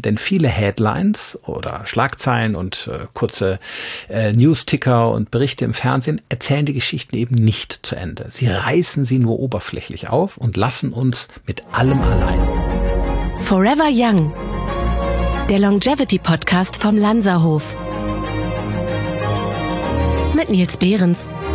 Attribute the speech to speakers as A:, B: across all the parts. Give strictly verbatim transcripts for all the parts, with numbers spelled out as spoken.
A: Denn viele Headlines oder Schlagzeilen und äh, kurze äh, News-Ticker und Berichte im Fernsehen erzählen die Geschichten eben nicht zu Ende. Sie reißen sie nur oberflächlich auf und lassen uns mit allem allein.
B: Forever Young, der Longevity-Podcast vom Lanzerhof. Mit Nils Behrens.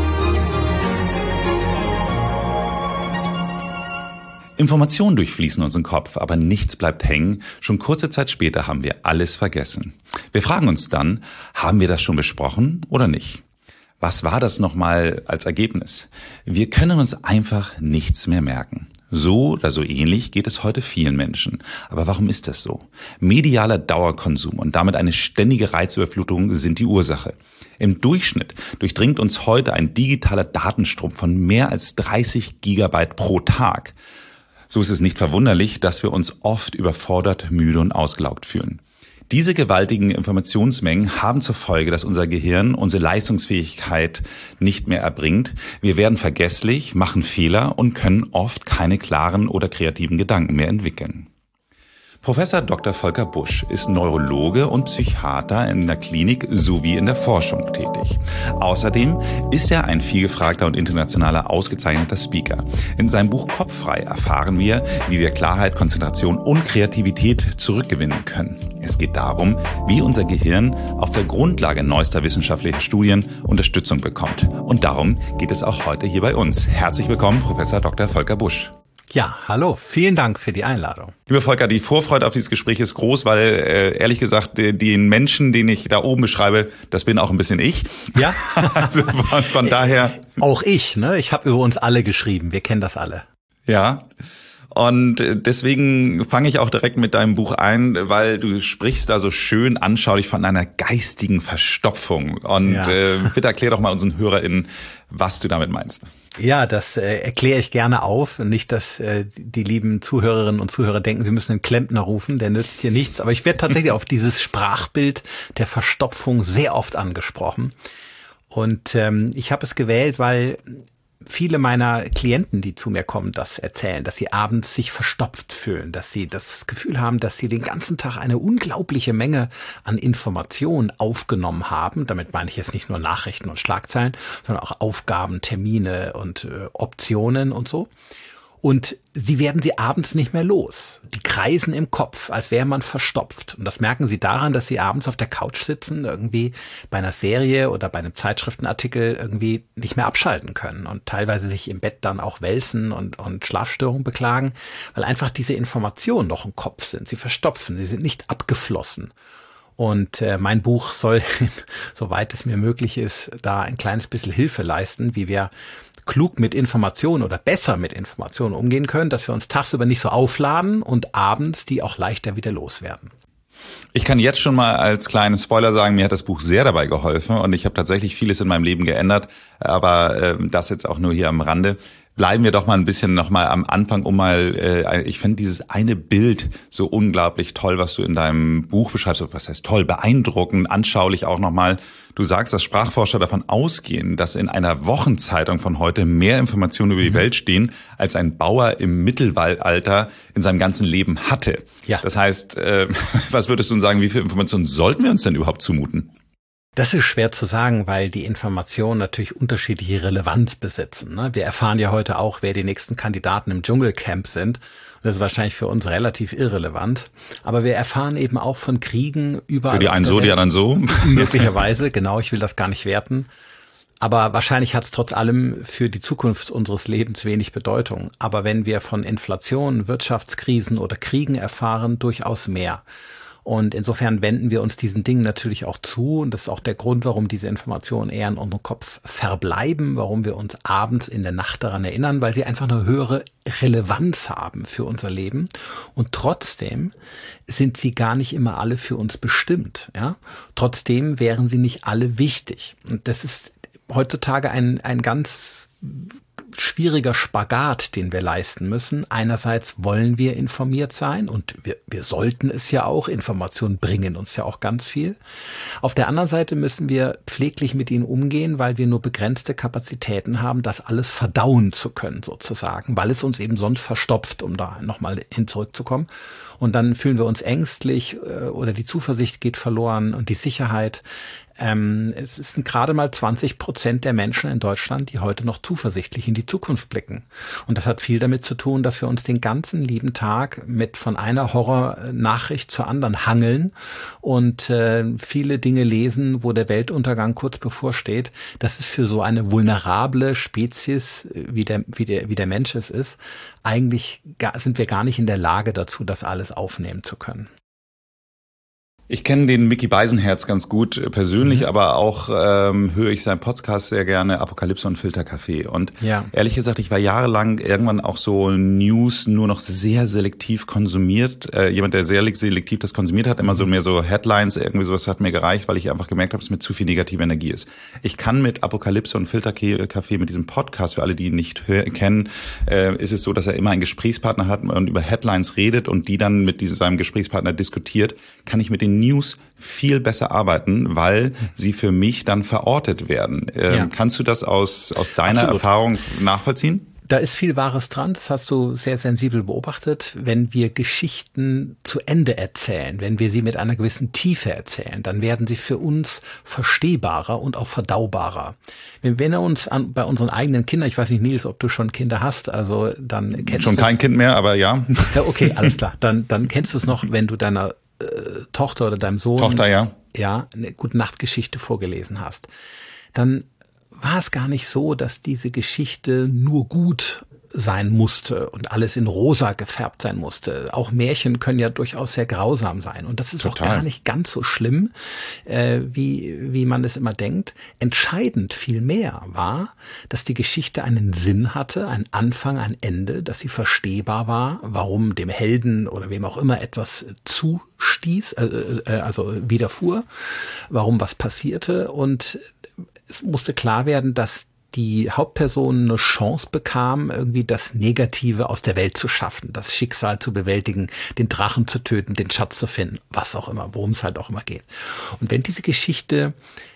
C: Informationen durchfließen unseren Kopf, aber nichts bleibt hängen. Schon kurze Zeit später haben wir alles vergessen. Wir fragen uns dann, haben wir das schon besprochen oder nicht? Was war das nochmal als Ergebnis? Wir können uns einfach nichts mehr merken. So oder so ähnlich geht es heute vielen Menschen. Aber warum ist das so? Medialer Dauerkonsum und damit eine ständige Reizüberflutung sind die Ursache. Im Durchschnitt durchdringt uns heute ein digitaler Datenstrom von mehr als dreißig Gigabyte pro Tag. So ist es nicht verwunderlich, dass wir uns oft überfordert, müde und ausgelaugt fühlen. Diese gewaltigen Informationsmengen haben zur Folge, dass unser Gehirn unsere Leistungsfähigkeit nicht mehr erbringt. Wir werden vergesslich, machen Fehler und können oft keine klaren oder kreativen Gedanken mehr entwickeln. Professor Doktor Volker Busch ist Neurologe und Psychiater in der Klinik sowie in der Forschung tätig. Außerdem ist er ein vielgefragter und internationaler ausgezeichneter Speaker. In seinem Buch Kopffrei erfahren wir, wie wir Klarheit, Konzentration und Kreativität zurückgewinnen können. Es geht darum, wie unser Gehirn auf der Grundlage neuester wissenschaftlicher Studien Unterstützung bekommt. Und darum geht es auch heute hier bei uns. Herzlich willkommen, Professor Doktor Volker Busch.
A: Ja, hallo, vielen Dank für die Einladung.
C: Lieber Volker, die Vorfreude auf dieses Gespräch ist groß, weil äh, ehrlich gesagt, den Menschen, den ich da oben beschreibe, das bin auch ein bisschen ich.
A: Ja,
C: also von, von daher.
A: Auch ich, ne? Ich habe über uns alle geschrieben, wir kennen das alle.
C: Ja. Und deswegen fange ich auch direkt mit deinem Buch ein, weil du sprichst da so schön anschaulich von einer geistigen Verstopfung. Und ja. äh, bitte erklär doch mal unseren HörerInnen, was du damit meinst.
A: Ja, das äh, erkläre ich gerne auf. Nicht, dass äh, die lieben Zuhörerinnen und Zuhörer denken, sie müssen einen Klempner rufen, der nützt hier nichts. Aber ich werde tatsächlich auf dieses Sprachbild der Verstopfung sehr oft angesprochen. Und ähm, ich habe es gewählt, weil viele meiner Klienten, die zu mir kommen, das erzählen, dass sie abends sich verstopft fühlen, dass sie das Gefühl haben, dass sie den ganzen Tag eine unglaubliche Menge an Informationen aufgenommen haben. Damit meine ich jetzt nicht nur Nachrichten und Schlagzeilen, sondern auch Aufgaben, Termine und äh, Optionen und so. Und sie werden sie abends nicht mehr los. Die kreisen im Kopf, als wäre man verstopft. Und das merken sie daran, dass sie abends auf der Couch sitzen, irgendwie bei einer Serie oder bei einem Zeitschriftenartikel irgendwie nicht mehr abschalten können und teilweise sich im Bett dann auch wälzen und, und Schlafstörungen beklagen, weil einfach diese Informationen noch im Kopf sind. Sie verstopfen, sie sind nicht abgeflossen. Und äh, mein Buch soll, soweit es mir möglich ist, da ein kleines bisschen Hilfe leisten, wie wir klug mit Informationen oder besser mit Informationen umgehen können, dass wir uns tagsüber nicht so aufladen und abends die auch leichter wieder loswerden.
C: Ich kann jetzt schon mal als kleinen Spoiler sagen, mir hat das Buch sehr dabei geholfen und ich habe tatsächlich vieles in meinem Leben geändert, aber äh, das jetzt auch nur hier am Rande. Bleiben wir doch mal ein bisschen noch mal am Anfang, um mal, äh, ich finde dieses eine Bild so unglaublich toll, was du in deinem Buch beschreibst. Was heißt toll? Beeindruckend, anschaulich auch noch mal. Du sagst, dass Sprachforscher davon ausgehen, dass in einer Wochenzeitung von heute mehr Informationen über die Welt stehen, als ein Bauer im Mittelalter in seinem ganzen Leben hatte.
A: Ja.
C: Das heißt, äh, was würdest du sagen, wie viel Informationen sollten wir uns denn überhaupt zumuten?
A: Das ist schwer zu sagen, weil die Informationen natürlich unterschiedliche Relevanz besitzen. Wir erfahren ja heute auch, wer die nächsten Kandidaten im Dschungelcamp sind. Das ist wahrscheinlich für uns relativ irrelevant. Aber wir erfahren eben auch von Kriegen überall.
C: Für die einen so, die anderen so.
A: Möglicherweise, genau, ich will das gar nicht werten. Aber wahrscheinlich hat es trotz allem für die Zukunft unseres Lebens wenig Bedeutung. Aber wenn wir von Inflation, Wirtschaftskrisen oder Kriegen erfahren, durchaus mehr. Und insofern wenden wir uns diesen Dingen natürlich auch zu. Und das ist auch der Grund, warum diese Informationen eher in unserem Kopf verbleiben, warum wir uns abends in der Nacht daran erinnern, weil sie einfach eine höhere Relevanz haben für unser Leben. Und trotzdem sind sie gar nicht immer alle für uns bestimmt. Ja? Trotzdem wären sie nicht alle wichtig. Und das ist heutzutage ein, ein ganz schwieriger Spagat, den wir leisten müssen. Einerseits wollen wir informiert sein und wir, wir sollten es ja auch. Informationen bringen uns ja auch ganz viel. Auf der anderen Seite müssen wir pfleglich mit ihnen umgehen, weil wir nur begrenzte Kapazitäten haben, das alles verdauen zu können sozusagen, weil es uns eben sonst verstopft, um da nochmal hin zurückzukommen. Und dann fühlen wir uns ängstlich oder die Zuversicht geht verloren und die Sicherheit. Ähm, es sind gerade mal zwanzig Prozent der Menschen in Deutschland, die heute noch zuversichtlich in die Zukunft blicken. Und das hat viel damit zu tun, dass wir uns den ganzen lieben Tag mit von einer Horrornachricht zur anderen hangeln und äh, viele Dinge lesen, wo der Weltuntergang kurz bevorsteht. Das ist für so eine vulnerable Spezies, wie der, wie der, wie der Mensch es ist, eigentlich gar, sind wir gar nicht in der Lage dazu, das alles aufnehmen zu können.
C: Ich kenne den Micky Beisenherz ganz gut persönlich, mhm. aber auch ähm, höre ich seinen Podcast sehr gerne, Apokalypse und Filterkaffee. Und ja. ehrlich gesagt, ich war jahrelang irgendwann auch so News nur noch sehr selektiv konsumiert. Äh, jemand, der sehr selektiv das konsumiert hat, immer so mehr so Headlines, irgendwie sowas hat mir gereicht, weil ich einfach gemerkt habe, dass es mir zu viel negative Energie ist. Ich kann mit Apokalypse und Filterkaffee, mit diesem Podcast, für alle, die ihn nicht hör- kennen, äh, ist es so, dass er immer einen Gesprächspartner hat und über Headlines redet und die dann mit diesem, seinem Gesprächspartner diskutiert. Kann ich mit den News viel besser arbeiten, weil sie für mich dann verortet werden. Ähm, ja. Kannst du das aus, aus deiner Absolut. Erfahrung nachvollziehen?
A: Da ist viel Wahres dran, das hast du sehr sensibel beobachtet. Wenn wir Geschichten zu Ende erzählen, wenn wir sie mit einer gewissen Tiefe erzählen, dann werden sie für uns verstehbarer und auch verdaubarer. Wenn wir uns an, bei unseren eigenen Kindern, ich weiß nicht, Nils, ob du schon Kinder hast, also dann kennst du
C: Schon kein Kind mehr, aber ja.
A: Ja, okay, alles klar. Dann, dann kennst du es noch, wenn du deiner äh, Tochter oder deinem Sohn
C: Tochter, ja.
A: Ja, eine Gute-Nacht-Geschichte vorgelesen hast. Dann war es gar nicht so, dass diese Geschichte nur gut sein musste und alles in rosa gefärbt sein musste. Auch Märchen können ja durchaus sehr grausam sein. Und das ist Total. Auch gar nicht ganz so schlimm, äh, wie, wie man es immer denkt. Entscheidend vielmehr war, dass die Geschichte einen Sinn hatte, einen Anfang, ein Ende, dass sie verstehbar war, warum dem Helden oder wem auch immer etwas zustieß, äh, äh, also widerfuhr, warum was passierte. Und es musste klar werden, dass die Hauptperson eine Chance bekam, irgendwie das Negative aus der Welt zu schaffen, das Schicksal zu bewältigen, den Drachen zu töten, den Schatz zu finden, was auch immer, worum es halt auch immer geht. Und wenn diese Geschichte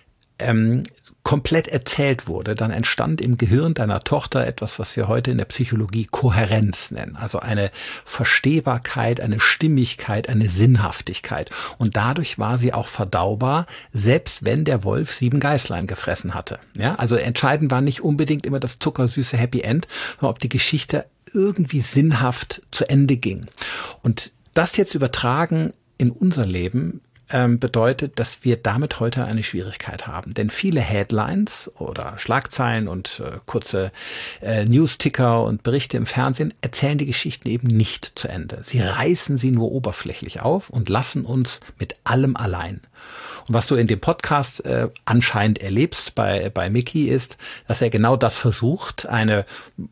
A: ähm, komplett erzählt wurde, dann entstand im Gehirn deiner Tochter etwas, was wir heute in der Psychologie Kohärenz nennen. Also eine Verstehbarkeit, eine Stimmigkeit, eine Sinnhaftigkeit. Und dadurch war sie auch verdaubar, selbst wenn der Wolf sieben Geißlein gefressen hatte. Ja, also entscheidend war nicht unbedingt immer das zuckersüße Happy End, sondern ob die Geschichte irgendwie sinnhaft zu Ende ging. Und das jetzt übertragen in unser Leben bedeutet, dass wir damit heute eine Schwierigkeit haben. Denn viele Headlines oder Schlagzeilen und äh, kurze äh, News-Ticker und Berichte im Fernsehen erzählen die Geschichten eben nicht zu Ende. Sie reißen sie nur oberflächlich auf und lassen uns mit allem allein. Und was du in dem Podcast äh, anscheinend erlebst bei, bei Micky ist, dass er genau das versucht, eine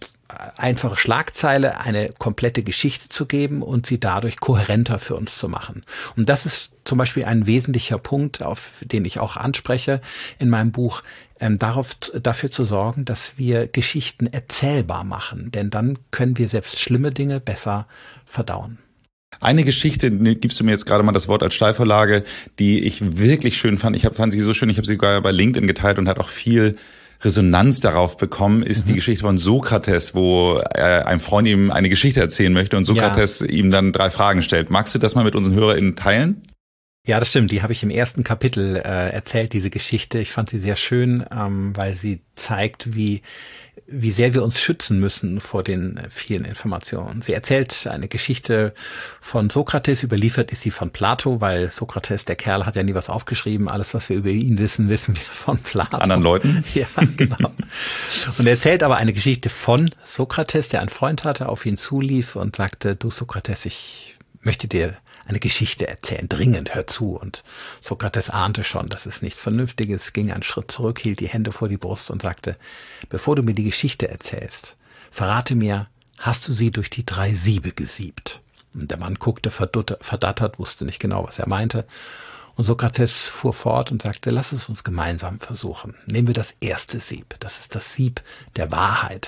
A: einfache Schlagzeile, eine komplette Geschichte zu geben und sie dadurch kohärenter für uns zu machen. Und das ist zum Beispiel ein wesentlicher Punkt, auf den ich auch anspreche in meinem Buch, ähm, darauf, dafür zu sorgen, dass wir Geschichten erzählbar machen. Denn dann können wir selbst schlimme Dinge besser verdauen.
C: Eine Geschichte, gibst du mir jetzt gerade mal das Wort als Steilvorlage, die ich wirklich schön fand. Ich hab, fand sie so schön, ich habe sie sogar bei LinkedIn geteilt und hat auch viel Resonanz darauf bekommen, ist mhm. die Geschichte von Sokrates, wo äh, ein Freund ihm eine Geschichte erzählen möchte und Sokrates ja. ihm dann drei Fragen stellt. Magst du das mal mit unseren HörerInnen teilen?
A: Ja, das stimmt. Die habe ich im ersten Kapitel äh, erzählt, diese Geschichte. Ich fand sie sehr schön, ähm, weil sie zeigt, wie wie sehr wir uns schützen müssen vor den vielen Informationen. Sie erzählt eine Geschichte von Sokrates, überliefert ist sie von Plato, weil Sokrates, der Kerl, hat ja nie was aufgeschrieben. Alles, was wir über ihn wissen, wissen wir von Plato.
C: Anderen Leuten?
A: Ja, genau. Und er erzählt aber eine Geschichte von Sokrates, der einen Freund hatte, auf ihn zulief und sagte, du Sokrates, ich möchte dir eine Geschichte erzählen, dringend, hör zu. Und Sokrates ahnte schon, das ist nichts Vernünftiges, ging einen Schritt zurück, hielt die Hände vor die Brust und sagte, bevor du mir die Geschichte erzählst, verrate mir, hast du sie durch die drei Siebe gesiebt? Und der Mann guckte verdattert, wusste nicht genau, was er meinte. Und Sokrates fuhr fort und sagte, lass es uns gemeinsam versuchen. Nehmen wir das erste Sieb, das ist das Sieb der Wahrheit.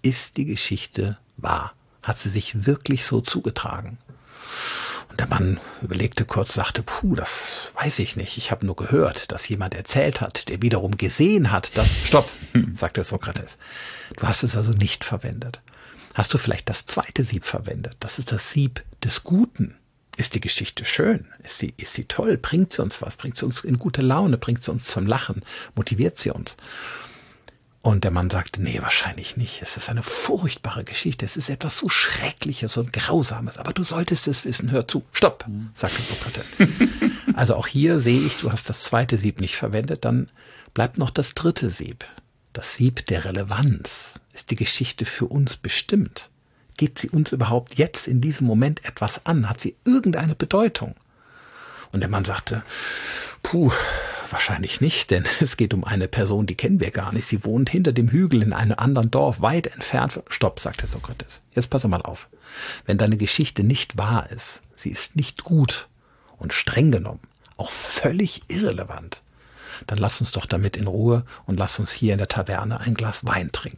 A: ist die Geschichte wahr? Hat sie sich wirklich so zugetragen? Und der Mann überlegte kurz, sagte, puh, das weiß ich nicht. Ich habe nur gehört, dass jemand erzählt hat, der wiederum gesehen hat, dass... Stopp, sagte Sokrates. Du hast es also nicht verwendet. Hast du vielleicht das zweite Sieb verwendet? Das ist das Sieb des Guten. Ist die Geschichte schön? Ist sie, ist sie toll? Bringt sie uns was? Bringt sie uns in gute Laune? Bringt sie uns zum Lachen? Motiviert sie uns? Und der Mann sagte, nee, wahrscheinlich nicht. Es ist eine furchtbare Geschichte. Es ist etwas so Schreckliches und Grausames. Aber du solltest es wissen. Hör zu. Stopp, sagte Sokrates. Also auch hier sehe ich, du hast das zweite Sieb nicht verwendet. Dann bleibt noch das dritte Sieb. Das Sieb der Relevanz. Ist die Geschichte für uns bestimmt? Geht sie uns überhaupt jetzt in diesem Moment etwas an? Hat sie irgendeine Bedeutung? Und der Mann sagte, puh, wahrscheinlich nicht, denn es geht um eine Person, die kennen wir gar nicht. Sie wohnt hinter dem Hügel in einem anderen Dorf, weit entfernt. Stopp, sagte Sokrates. Jetzt pass mal auf. Wenn deine Geschichte nicht wahr ist, sie ist nicht gut und streng genommen, auch völlig irrelevant, dann lass uns doch damit in Ruhe und lass uns hier in der Taverne ein Glas Wein trinken.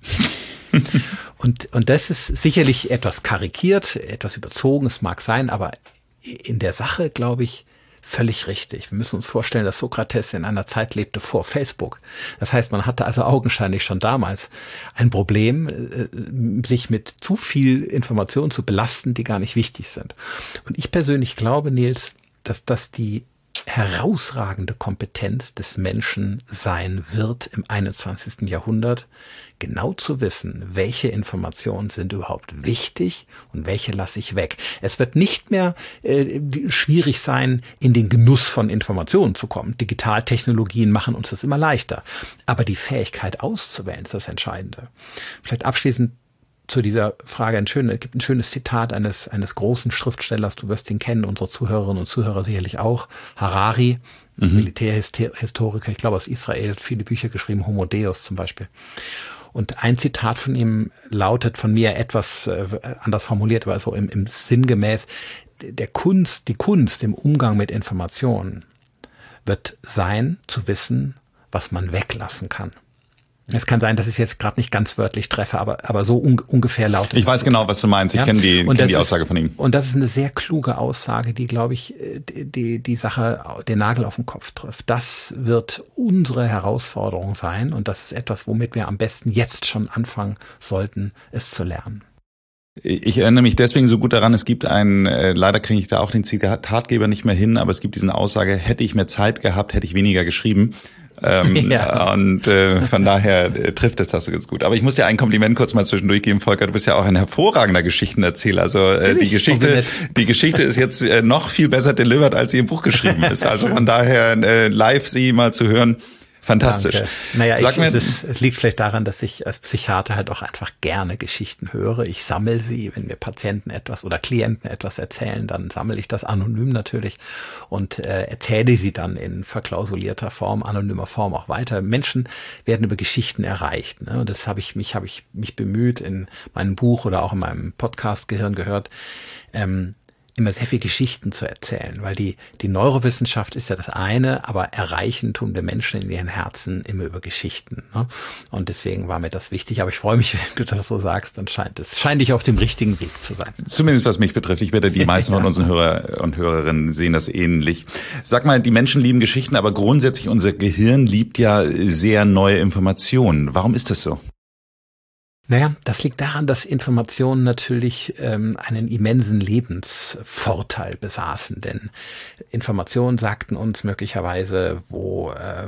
A: und, und das ist sicherlich etwas karikiert, etwas überzogen, es mag sein, aber in der Sache, glaube ich, völlig richtig. Wir müssen uns vorstellen, dass Sokrates in einer Zeit lebte vor Facebook. Das heißt, man hatte also augenscheinlich schon damals ein Problem, sich mit zu viel Informationen zu belasten, die gar nicht wichtig sind. Und ich persönlich glaube, Nils, dass das die herausragende Kompetenz des Menschen sein wird im einundzwanzigsten Jahrhundert, genau zu wissen, welche Informationen sind überhaupt wichtig und welche lasse ich weg. Es wird nicht mehr äh, schwierig sein, in den Genuss von Informationen zu kommen. Digitaltechnologien machen uns das immer leichter. Aber die Fähigkeit auszuwählen ist das Entscheidende. Vielleicht abschließend zu dieser Frage ein schönes, es gibt ein schönes Zitat eines, eines großen Schriftstellers, du wirst ihn kennen, unsere Zuhörerinnen und Zuhörer sicherlich auch, Harari, mhm. Militärhistoriker, ich glaube aus Israel, hat viele Bücher geschrieben, Homo Deus zum Beispiel. Und ein Zitat von ihm lautet, von mir etwas äh, anders formuliert, aber so im, im sinngemäß, der Kunst, die Kunst im Umgang mit Informationen wird sein, zu wissen, was man weglassen kann. Es kann sein, dass ich es jetzt gerade nicht ganz wörtlich treffe, aber aber so un, ungefähr lautet.
C: Ich weiß genau, was du meinst. Ich ja? kenne die, kenn die Aussage
A: ist,
C: von ihm.
A: Und das ist eine sehr kluge Aussage, die, glaube ich, die, die die Sache, den Nagel auf den Kopf trifft. Das wird unsere Herausforderung sein und das ist etwas, womit wir am besten jetzt schon anfangen sollten, es zu lernen.
C: Ich erinnere mich deswegen so gut daran, es gibt einen, äh, leider kriege ich da auch den Zitatgeber nicht mehr hin, aber es gibt diesen Aussage, hätte ich mehr Zeit gehabt, hätte ich weniger geschrieben. Ähm, ja. Und äh, von daher äh, trifft es das so ganz gut. Aber ich muss dir ein Kompliment kurz mal zwischendurch geben, Volker. Du bist ja auch ein hervorragender Geschichtenerzähler. Also äh, die Geschichte, die Geschichte ist jetzt äh, noch viel besser delivered, als sie im Buch geschrieben ist. Also von daher äh, live sie mal zu hören. Fantastisch.
A: Danke. Naja,
C: Sag
A: ich,
C: mir,
A: es, ist, es liegt vielleicht daran, dass ich als Psychiater halt auch einfach gerne Geschichten höre. Ich sammle sie, wenn mir Patienten etwas oder Klienten etwas erzählen, dann sammle ich das anonym natürlich und äh, erzähle sie dann in verklausulierter Form, anonymer Form auch weiter. Menschen werden über Geschichten erreicht. Ne? Und das habe ich mich, habe ich mich bemüht in meinem Buch oder auch in meinem Podcast Gehirn gehört, ähm, immer sehr viel Geschichten zu erzählen, weil die die Neurowissenschaft ist ja das eine, aber erreichen tun wir Menschen in ihren Herzen immer über Geschichten. Ne? Und deswegen war mir das wichtig. Aber ich freue mich, wenn du das so sagst, dann scheint es scheint ich auf dem richtigen Weg zu sein.
C: Zumindest was mich betrifft. Ich werde die meisten ja. von unseren Hörer und Hörerinnen sehen das ähnlich. Sag mal, die Menschen lieben Geschichten, aber grundsätzlich unser Gehirn liebt ja sehr neue Informationen. Warum ist das so?
A: Naja, das liegt daran, dass Informationen natürlich ähm, einen immensen Lebensvorteil besaßen, denn Informationen sagten uns möglicherweise, wo äh,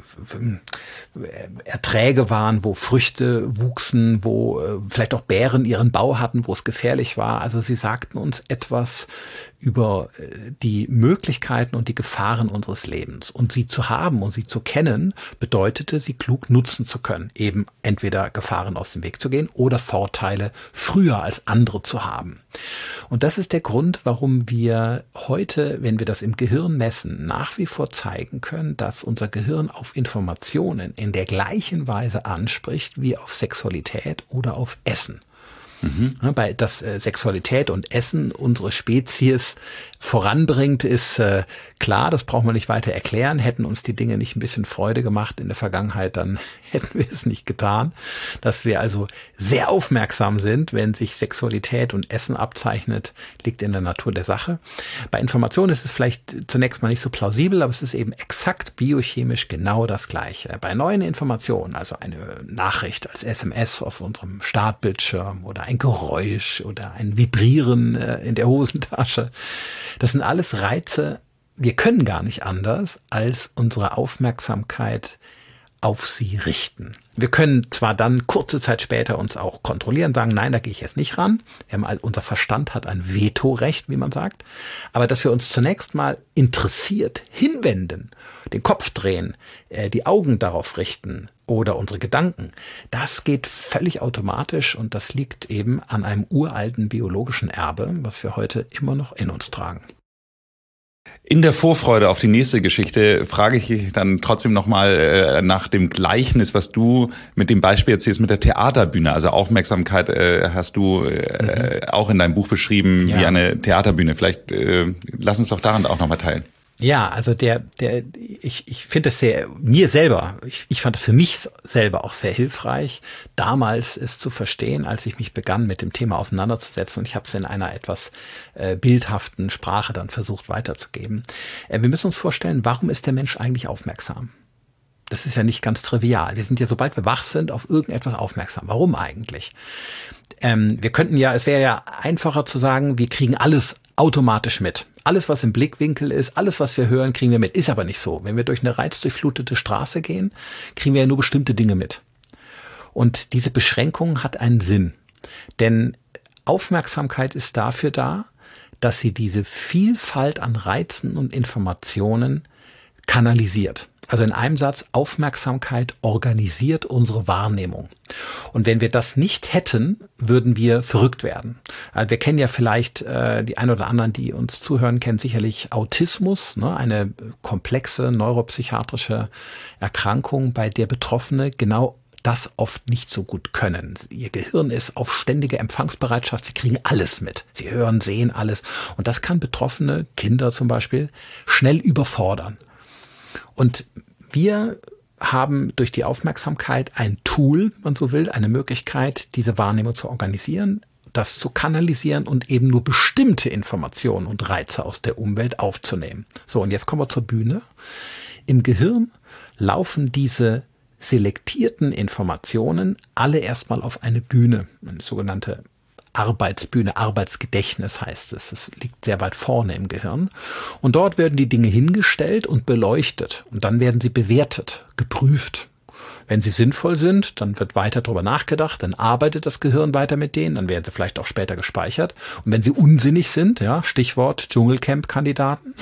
A: Erträge waren, wo Früchte wuchsen, wo äh, vielleicht auch Bären ihren Bau hatten, wo es gefährlich war. Also sie sagten uns etwas über äh, die Möglichkeiten und die Gefahren unseres Lebens. Und sie zu haben und sie zu kennen, bedeutete, sie klug nutzen zu können, eben entweder Gefahren aus dem Weg zu gehen oder Vorteile früher als andere zu haben. Und das ist der Grund, warum wir heute, wenn wir das im Gehirn messen, nach wie vor zeigen können, dass unser Gehirn auf Informationen in der gleichen Weise anspricht wie auf Sexualität oder auf Essen. Mhm. Bei dass äh, Sexualität und Essen unsere Spezies voranbringt, ist äh, klar, das brauchen wir nicht weiter erklären. Hätten uns die Dinge nicht ein bisschen Freude gemacht in der Vergangenheit, dann hätten wir es nicht getan. Dass wir also sehr aufmerksam sind, wenn sich Sexualität und Essen abzeichnet, liegt in der Natur der Sache. Bei Informationen ist es vielleicht zunächst mal nicht so plausibel, aber es ist eben exakt biochemisch genau das Gleiche. Bei neuen Informationen, also eine Nachricht als S M S auf unserem Startbildschirm oder ein Geräusch oder ein Vibrieren in der Hosentasche, das sind alles Reize. Wir können gar nicht anders, als unsere Aufmerksamkeit auf sie richten. Wir können zwar dann kurze Zeit später uns auch kontrollieren, sagen, nein, da gehe ich jetzt nicht ran. Wir haben, unser Verstand hat ein Vetorecht, wie man sagt. Aber dass wir uns zunächst mal interessiert hinwenden, den Kopf drehen, die Augen darauf richten oder unsere Gedanken, das geht völlig automatisch und das liegt eben an einem uralten biologischen Erbe, was wir heute immer noch in uns tragen.
C: In der Vorfreude auf die nächste Geschichte frage ich dich dann trotzdem nochmal äh, nach dem Gleichnis, was du mit dem Beispiel erzählst mit der Theaterbühne. Also Aufmerksamkeit äh, hast du äh, mhm. auch in deinem Buch beschrieben, ja, wie eine Theaterbühne. Vielleicht äh, lass uns doch daran auch nochmal teilen.
A: Ja, also der, der, ich, ich finde es sehr, mir selber, ich, ich fand es für mich selber auch sehr hilfreich, damals es zu verstehen, als ich mich begann, mit dem Thema auseinanderzusetzen. Und ich habe es in einer etwas äh, bildhaften Sprache dann versucht weiterzugeben. Äh, wir müssen uns vorstellen, warum ist der Mensch eigentlich aufmerksam? Das ist ja nicht ganz trivial. Wir sind ja, sobald wir wach sind, auf irgendetwas aufmerksam. Warum eigentlich? Ähm, wir könnten ja, es wäre ja einfacher zu sagen, wir kriegen alles automatisch mit. Alles, was im Blickwinkel ist, alles, was wir hören, kriegen wir mit. Ist aber nicht so. Wenn wir durch eine reizdurchflutete Straße gehen, kriegen wir ja nur bestimmte Dinge mit. Und diese Beschränkung hat einen Sinn. Denn Aufmerksamkeit ist dafür da, dass sie diese Vielfalt an Reizen und Informationen kanalisiert. Also in einem Satz, Aufmerksamkeit organisiert unsere Wahrnehmung. Und wenn wir das nicht hätten, würden wir verrückt werden. Also wir kennen ja vielleicht, äh, die ein oder anderen, die uns zuhören, kennen sicherlich Autismus, ne, eine komplexe neuropsychiatrische Erkrankung, bei der Betroffene genau das oft nicht so gut können. Ihr Gehirn ist auf ständige Empfangsbereitschaft, sie kriegen alles mit. Sie hören, sehen alles. Und das kann Betroffene, Kinder zum Beispiel, schnell überfordern. Und wir haben durch die Aufmerksamkeit ein Tool, wenn man so will, eine Möglichkeit, diese Wahrnehmung zu organisieren, das zu kanalisieren und eben nur bestimmte Informationen und Reize aus der Umwelt aufzunehmen. So, und jetzt kommen wir zur Bühne. Im Gehirn laufen diese selektierten Informationen alle erstmal auf eine Bühne, eine sogenannte Arbeitsbühne, Arbeitsgedächtnis heißt es. Es liegt sehr weit vorne im Gehirn. Und dort werden die Dinge hingestellt und beleuchtet. Und dann werden sie bewertet, geprüft. Wenn sie sinnvoll sind, dann wird weiter darüber nachgedacht, dann arbeitet das Gehirn weiter mit denen, dann werden sie vielleicht auch später gespeichert. Und wenn sie unsinnig sind, ja, Stichwort Dschungelcamp-Kandidaten,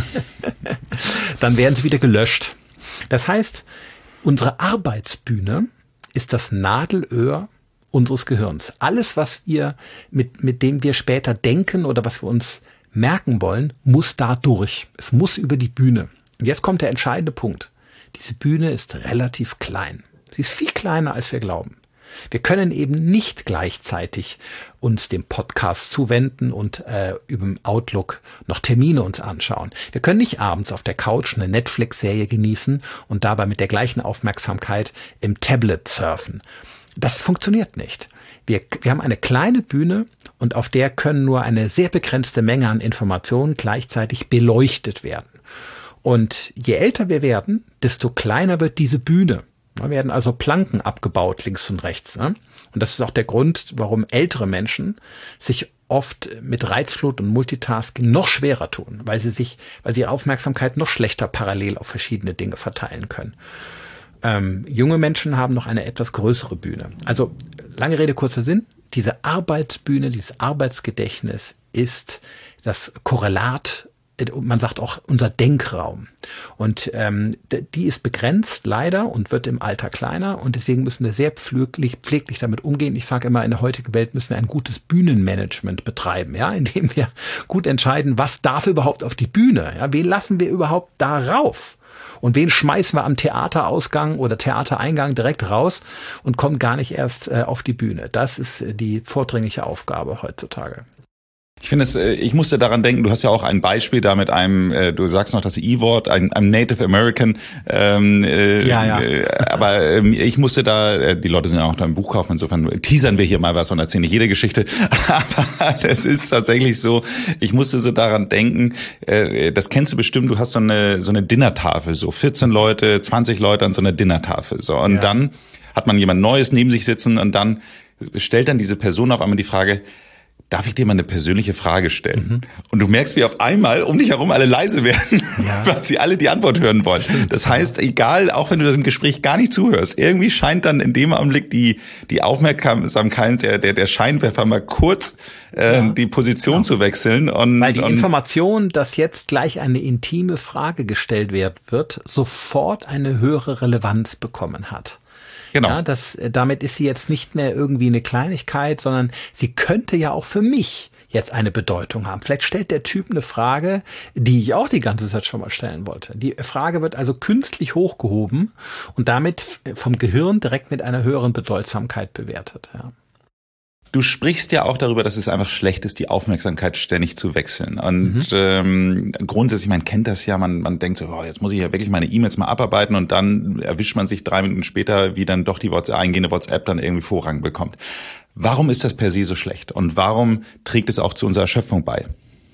A: dann werden sie wieder gelöscht. Das heißt, unsere Arbeitsbühne ist das Nadelöhr unseres Gehirns. Alles, was wir, mit, mit dem wir später denken oder was wir uns merken wollen, muss da durch. Es muss über die Bühne. Und jetzt kommt der entscheidende Punkt. Diese Bühne ist relativ klein. Sie ist viel kleiner, als wir glauben. Wir können eben nicht gleichzeitig uns dem Podcast zuwenden und äh, über den Outlook noch Termine uns anschauen. Wir können nicht abends auf der Couch eine Netflix-Serie genießen und dabei mit der gleichen Aufmerksamkeit im Tablet surfen. Das funktioniert nicht. Wir, wir haben eine kleine Bühne und auf der können nur eine sehr begrenzte Menge an Informationen gleichzeitig beleuchtet werden. Und je älter wir werden, desto kleiner wird diese Bühne. Da werden also Planken abgebaut links und rechts. Und das ist auch der Grund, warum ältere Menschen sich oft mit Reizflut und Multitasking noch schwerer tun, weil sie sich, weil sie ihre Aufmerksamkeit noch schlechter parallel auf verschiedene Dinge verteilen können. Ähm, junge Menschen haben noch eine etwas größere Bühne. Also lange Rede, kurzer Sinn. Diese Arbeitsbühne, dieses Arbeitsgedächtnis ist das Korrelat, man sagt auch unser Denkraum. Und ähm, die ist begrenzt leider und wird im Alter kleiner. Und deswegen müssen wir sehr pfleglich, pfleglich damit umgehen. Ich sage immer, in der heutigen Welt müssen wir ein gutes Bühnenmanagement betreiben, ja, indem wir gut entscheiden, was darf überhaupt auf die Bühne? Ja, wen lassen wir überhaupt da rauf? Und wen schmeißen wir am Theaterausgang oder Theatereingang direkt raus und kommen gar nicht erst äh, auf die Bühne? Das ist äh, die vordringliche Aufgabe heutzutage.
C: Ich finde es, ich musste daran denken, du hast ja auch ein Beispiel da mit einem, du sagst noch das I-Wort, einem, einem Native American, ähm, ja, ja. Äh, aber ähm, ich musste da, die Leute sind ja auch da im Buchkauf, insofern teasern wir hier mal was und erzählen nicht jede Geschichte, aber es ist tatsächlich so, ich musste so daran denken, äh, das kennst du bestimmt, du hast so eine, so eine Dinnertafel, so vierzehn Leute, zwanzig Leute an so einer Dinnertafel, so, und ja. dann hat man jemand Neues neben sich sitzen und dann stellt dann diese Person auf einmal die Frage, darf ich dir mal eine persönliche Frage stellen? Mhm. Und du merkst, wie auf einmal um dich herum alle leise werden, ja. weil sie alle die Antwort hören wollen. Stimmt. Das heißt, egal, auch wenn du das im Gespräch gar nicht zuhörst, irgendwie scheint dann in dem Augenblick die die Aufmerksamkeit der der der Scheinwerfer mal kurz äh, ja. die Position ja. zu wechseln. Und,
A: weil die
C: und,
A: Information, dass jetzt gleich eine intime Frage gestellt wird, sofort eine höhere Relevanz bekommen hat. Genau. Ja, das, damit ist sie jetzt nicht mehr irgendwie eine Kleinigkeit, sondern sie könnte ja auch für mich jetzt eine Bedeutung haben. Vielleicht stellt der Typ eine Frage, die ich auch die ganze Zeit schon mal stellen wollte. Die Frage wird also künstlich hochgehoben und damit vom Gehirn direkt mit einer höheren Bedeutsamkeit bewertet. Ja.
C: Du sprichst ja auch darüber, dass es einfach schlecht ist, die Aufmerksamkeit ständig zu wechseln. Und mhm. ähm, grundsätzlich, man kennt das ja, man man denkt so, oh, jetzt muss ich ja wirklich meine E-Mails mal abarbeiten und dann erwischt man sich drei Minuten später, wie dann doch die WhatsApp, eingehende WhatsApp dann irgendwie Vorrang bekommt. Warum ist das per se so schlecht und warum trägt es auch zu unserer Erschöpfung bei?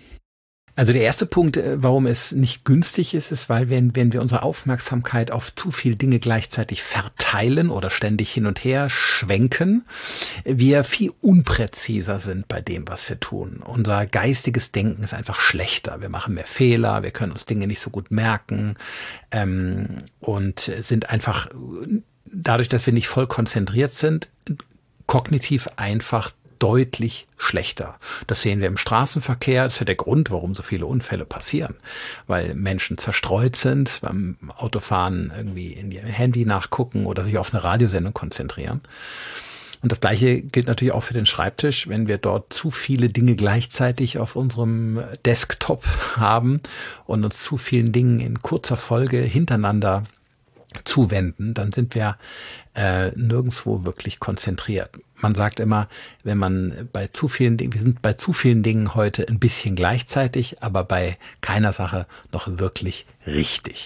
A: Also der erste Punkt, warum es nicht günstig ist, ist, weil wenn, wenn wir unsere Aufmerksamkeit auf zu viele Dinge gleichzeitig verteilen oder ständig hin und her schwenken, wir viel unpräziser sind bei dem, was wir tun. Unser geistiges Denken ist einfach schlechter. Wir machen mehr Fehler, wir können uns Dinge nicht so gut merken ähm, und sind einfach, dadurch, dass wir nicht voll konzentriert sind, kognitiv einfach deutlich schlechter. Das sehen wir im Straßenverkehr. Das ist ja der Grund, warum so viele Unfälle passieren. Weil Menschen zerstreut sind, beim Autofahren irgendwie in ihr Handy nachgucken oder sich auf eine Radiosendung konzentrieren. Und das Gleiche gilt natürlich auch für den Schreibtisch. Wenn wir dort zu viele Dinge gleichzeitig auf unserem Desktop haben und uns zu vielen Dingen in kurzer Folge hintereinander zuwenden, dann sind wir äh, nirgendwo wirklich konzentriert. Man sagt immer, wenn man bei zu vielen Dingen, wir sind bei zu vielen Dingen heute ein bisschen gleichzeitig, aber bei keiner Sache noch wirklich richtig.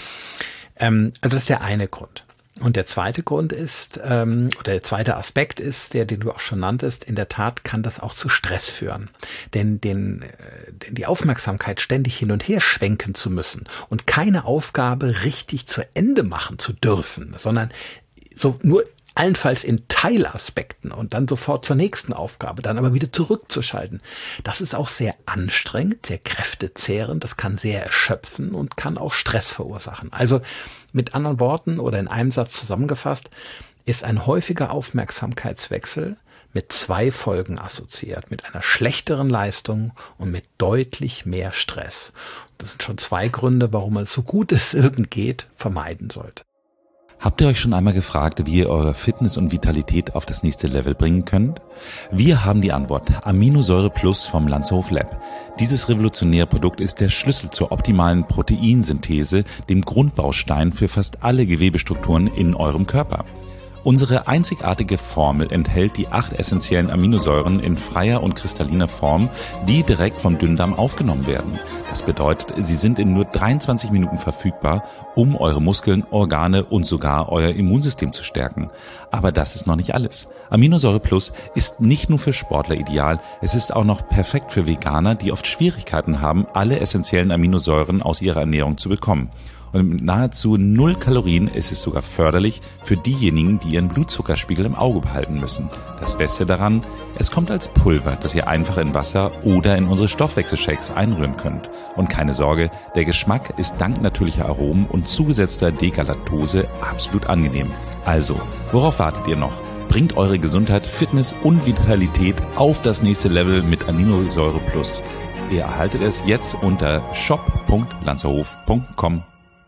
A: Ähm, also das ist der eine Grund. Und der zweite Grund ist, ähm, oder der zweite Aspekt ist, der, den du auch schon nanntest, in der Tat kann das auch zu Stress führen. Denn den, äh, denn die Aufmerksamkeit ständig hin und her schwenken zu müssen und keine Aufgabe richtig zu Ende machen zu dürfen, sondern so nur allenfalls in Teilaspekten und dann sofort zur nächsten Aufgabe, dann aber wieder zurückzuschalten. Das ist auch sehr anstrengend, sehr kräftezehrend, das kann sehr erschöpfen und kann auch Stress verursachen. Also mit anderen Worten oder in einem Satz zusammengefasst, ist ein häufiger Aufmerksamkeitswechsel mit zwei Folgen assoziiert, mit einer schlechteren Leistung und mit deutlich mehr Stress. Das sind schon zwei Gründe, warum man es so gut es irgend geht vermeiden sollte.
C: Habt ihr euch schon einmal gefragt, wie ihr eure Fitness und Vitalität auf das nächste Level bringen könnt? Wir haben die Antwort. Aminosäure Plus vom Lanzerhof Lab. Dieses revolutionäre Produkt ist der Schlüssel zur optimalen Proteinsynthese, dem Grundbaustein für fast alle Gewebestrukturen in eurem Körper. Unsere einzigartige Formel enthält die acht essentiellen Aminosäuren in freier und kristalliner Form, die direkt vom Dünndarm aufgenommen werden. Das bedeutet, sie sind in nur dreiundzwanzig Minuten verfügbar, um eure Muskeln, Organe und sogar euer Immunsystem zu stärken. Aber das ist noch nicht alles. Aminosäure Plus ist nicht nur für Sportler ideal, es ist auch noch perfekt für Veganer, die oft Schwierigkeiten haben, alle essentiellen Aminosäuren aus ihrer Ernährung zu bekommen. Und mit nahezu null Kalorien ist es sogar förderlich für diejenigen, die ihren Blutzuckerspiegel im Auge behalten müssen. Das Beste daran, es kommt als Pulver, das ihr einfach in Wasser oder in unsere Stoffwechselshakes einrühren könnt. Und keine Sorge, der Geschmack ist dank natürlicher Aromen und zugesetzter Degalactose absolut angenehm. Also, worauf wartet ihr noch? Bringt eure Gesundheit, Fitness und Vitalität auf das nächste Level mit Aminosäure Plus. Ihr erhaltet es jetzt unter shop punkt lanzerhof punkt com.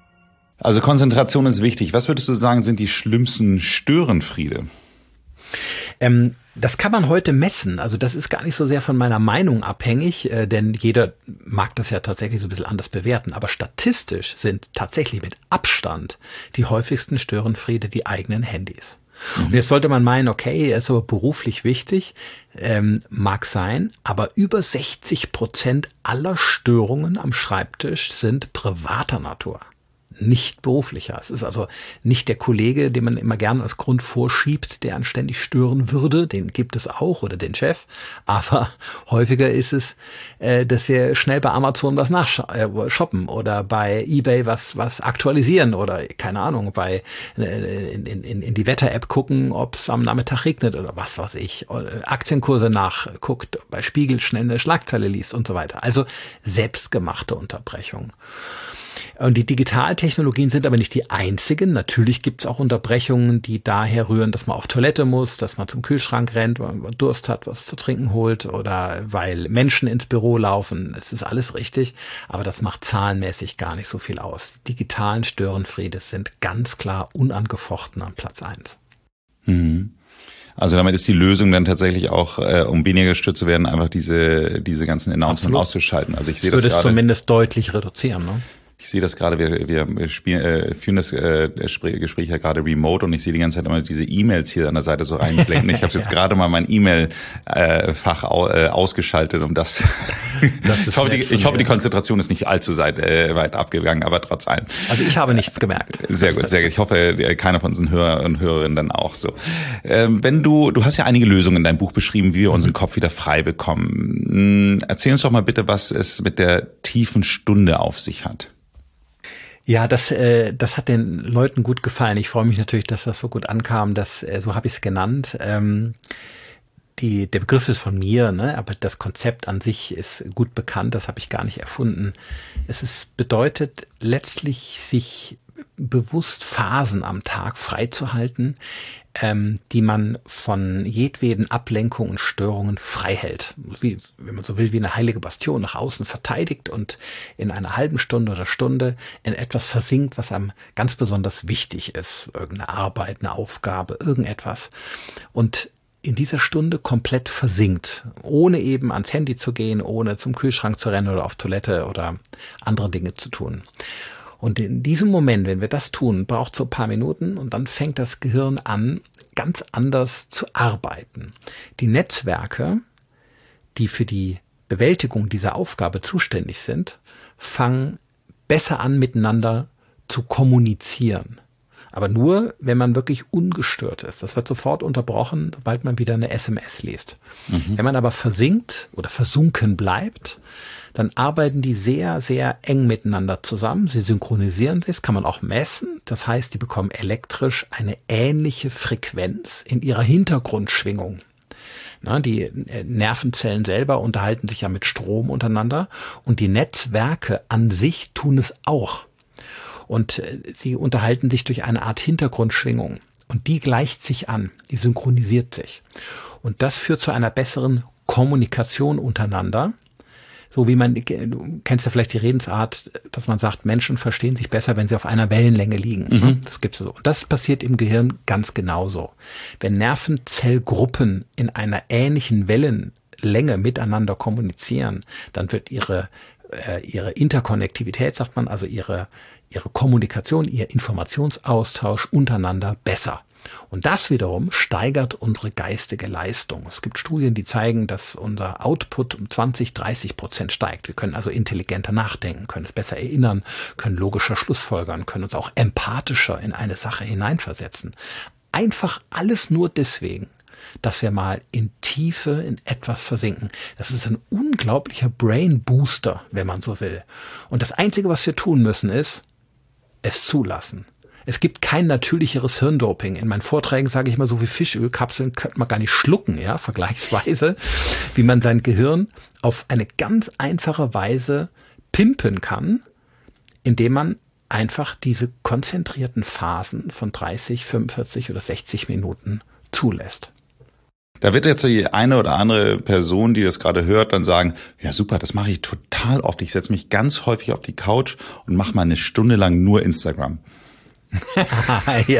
C: Also Konzentration ist wichtig. Was würdest du sagen, sind die schlimmsten Störenfriede?
A: Ähm, das kann man heute messen. Also das ist gar nicht so sehr von meiner Meinung abhängig, äh, denn jeder mag das ja tatsächlich so ein bisschen anders bewerten. Aber statistisch sind tatsächlich mit Abstand die häufigsten Störenfriede die eigenen Handys. Mhm. Und jetzt sollte man meinen, okay, er ist aber beruflich wichtig, ähm, mag sein, aber über sechzig Prozent aller Störungen am Schreibtisch sind privater Natur, nicht beruflicher. Es ist also nicht der Kollege, den man immer gerne als Grund vorschiebt, der einen ständig stören würde, den gibt es auch, oder den Chef, aber häufiger ist es, äh, dass wir schnell bei Amazon was nachshoppen oder bei eBay was was aktualisieren oder, keine Ahnung, bei äh, in, in, in die Wetter-App gucken, ob es am Nachmittag regnet oder was weiß ich, Aktienkurse nachguckt, bei Spiegel schnell eine Schlagzeile liest und so weiter. Also selbstgemachte Unterbrechung. Und die Digitaltechnologien sind aber nicht die einzigen. Natürlich gibt es auch Unterbrechungen, die daher rühren, dass man auf Toilette muss, dass man zum Kühlschrank rennt, weil man Durst hat, was zu trinken holt oder weil Menschen ins Büro laufen. Es ist alles richtig, aber das macht zahlenmäßig gar nicht so viel aus. Die digitalen Störenfriede sind ganz klar unangefochten an Platz eins.
C: Mhm. Also damit ist die Lösung dann tatsächlich auch, äh, um weniger gestört zu werden, einfach diese diese ganzen Announcements auszuschalten. Also ich sehe das gerade.
A: Würde es zumindest deutlich reduzieren, ne?
C: Ich sehe das gerade, wir, wir spielen, äh, führen das äh, Gespräch ja gerade remote und ich sehe die ganze Zeit immer diese E-Mails hier an der Seite so reinblenden. Ich habe jetzt ja. gerade mal mein E-Mail-Fach au, äh, ausgeschaltet, um das. das ich hoffe, die, ich hoffe, die Konzentration ist nicht allzu weit, äh, weit abgegangen, aber trotz allem.
A: Also ich habe nichts gemerkt.
C: Sehr gut, sehr gut. Ich hoffe, keiner von unseren Hörer und Hörerinnen dann auch so. Ähm, wenn du, du hast ja einige Lösungen in deinem Buch beschrieben, wie wir unseren Kopf wieder frei bekommen. Erzähl uns doch mal bitte, was es mit der tiefen Stunde auf sich hat.
A: Ja, das, äh, das hat den Leuten gut gefallen. Ich freue mich natürlich, dass das so gut ankam, dass, äh, so habe ich es genannt. Ähm, die, der Begriff ist von mir, ne, aber das Konzept an sich ist gut bekannt, das habe ich gar nicht erfunden. Es ist, bedeutet letztlich, sich bewusst Phasen am Tag freizuhalten, ähm, die man von jedweden Ablenkungen und Störungen frei hält. Wie, wenn man so will, wie eine heilige Bastion nach außen verteidigt und in einer halben Stunde oder Stunde in etwas versinkt, was einem ganz besonders wichtig ist. Irgendeine Arbeit, eine Aufgabe, irgendetwas. Und in dieser Stunde komplett versinkt, ohne eben ans Handy zu gehen, ohne zum Kühlschrank zu rennen oder auf Toilette oder andere Dinge zu tun. Und in diesem Moment, wenn wir das tun, braucht es so ein paar Minuten und dann fängt das Gehirn an, ganz anders zu arbeiten. Die Netzwerke, die für die Bewältigung dieser Aufgabe zuständig sind, fangen besser an, miteinander zu kommunizieren. Aber nur, wenn man wirklich ungestört ist. Das wird sofort unterbrochen, sobald man wieder eine S M S liest. Mhm. Wenn man aber versinkt oder versunken bleibt, dann arbeiten die sehr, sehr eng miteinander zusammen. Sie synchronisieren sich, das kann man auch messen. Das heißt, die bekommen elektrisch eine ähnliche Frequenz in ihrer Hintergrundschwingung. Na, die Nervenzellen selber unterhalten sich ja mit Strom untereinander und die Netzwerke an sich tun es auch. Und sie unterhalten sich durch eine Art Hintergrundschwingung. Und die gleicht sich an, die synchronisiert sich. Und das führt zu einer besseren Kommunikation untereinander. So wie man, du kennst ja vielleicht die Redensart, dass man sagt, Menschen verstehen sich besser, wenn sie auf einer Wellenlänge liegen. Mhm. Das gibt's so. Und das passiert im Gehirn ganz genauso. Wenn Nervenzellgruppen in einer ähnlichen Wellenlänge miteinander kommunizieren, dann wird ihre, äh, ihre Interkonnektivität, sagt man, also ihre, ihre Kommunikation, ihr Informationsaustausch untereinander besser. Und das wiederum steigert unsere geistige Leistung. Es gibt Studien, die zeigen, dass unser Output um zwanzig, dreißig Prozent steigt. Wir können also intelligenter nachdenken, können es besser erinnern, können logischer schlussfolgern, können uns auch empathischer in eine Sache hineinversetzen. Einfach alles nur deswegen, dass wir mal in Tiefe in etwas versinken. Das ist ein unglaublicher Brain Booster, wenn man so will. Und das Einzige, was wir tun müssen, ist, es zulassen. Es gibt kein natürlicheres Hirndoping. In meinen Vorträgen sage ich immer, so wie Fischölkapseln könnte man gar nicht schlucken, ja, vergleichsweise, wie man sein Gehirn auf eine ganz einfache Weise pimpen kann, indem man einfach diese konzentrierten Phasen von dreißig, fünfundvierzig oder sechzig Minuten zulässt.
C: Da wird jetzt die eine oder andere Person, die das gerade hört, dann sagen, ja super, das mache ich total oft. Ich setze mich ganz häufig auf die Couch und mache mal eine Stunde lang nur Instagram.
A: Ja.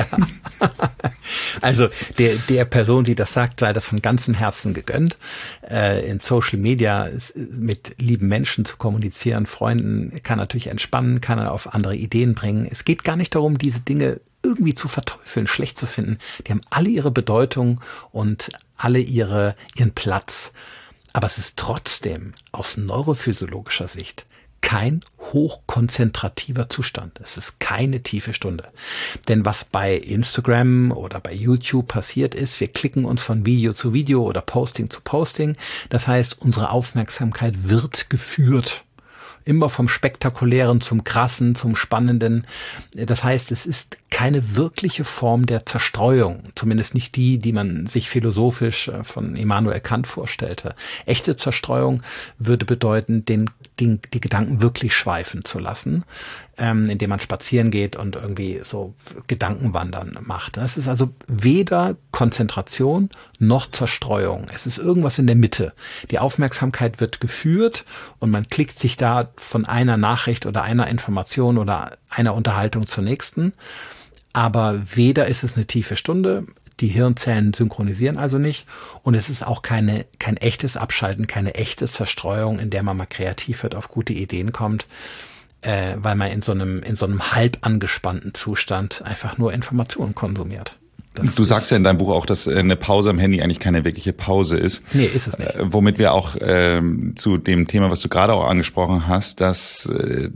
A: Also der, der Person, die das sagt, sei das von ganzem Herzen gegönnt. Äh, in Social Media mit lieben Menschen zu kommunizieren, Freunden, kann natürlich entspannen, kann er auf andere Ideen bringen. Es geht gar nicht darum, diese Dinge irgendwie zu verteufeln, schlecht zu finden. Die haben alle ihre Bedeutung und alle ihre, ihren Platz. Aber es ist trotzdem aus neurophysiologischer Sicht kein hochkonzentrativer Zustand. Es ist keine tiefe Stunde. Denn was bei Instagram oder bei YouTube passiert ist, wir klicken uns von Video zu Video oder Posting zu Posting. Das heißt, unsere Aufmerksamkeit wird geführt. Immer vom Spektakulären zum Krassen, zum Spannenden. Das heißt, es ist keine wirkliche Form der Zerstreuung. Zumindest nicht die, die man sich philosophisch von Immanuel Kant vorstellte. Echte Zerstreuung würde bedeuten, den, den, die Gedanken wirklich schweifen zu lassen, ähm, indem man spazieren geht und irgendwie so Gedankenwandern macht. Das ist also weder Konzentration noch Zerstreuung. Es ist irgendwas in der Mitte. Die Aufmerksamkeit wird geführt und man klickt sich da von einer Nachricht oder einer Information oder einer Unterhaltung zur nächsten. Aber weder ist es eine tiefe Stunde, die Hirnzellen synchronisieren also nicht, und es ist auch keine, kein echtes Abschalten, keine echte Zerstreuung, in der man mal kreativ wird, auf gute Ideen kommt, äh, weil man in so einem, in so einem halb angespannten Zustand einfach nur Informationen konsumiert. Das
C: du sagst ja in deinem Buch auch, dass eine Pause am Handy eigentlich keine wirkliche Pause ist.
A: Nee, ist es nicht.
C: Äh, womit wir auch ähm, zu dem Thema, was du gerade auch angesprochen hast, dass äh,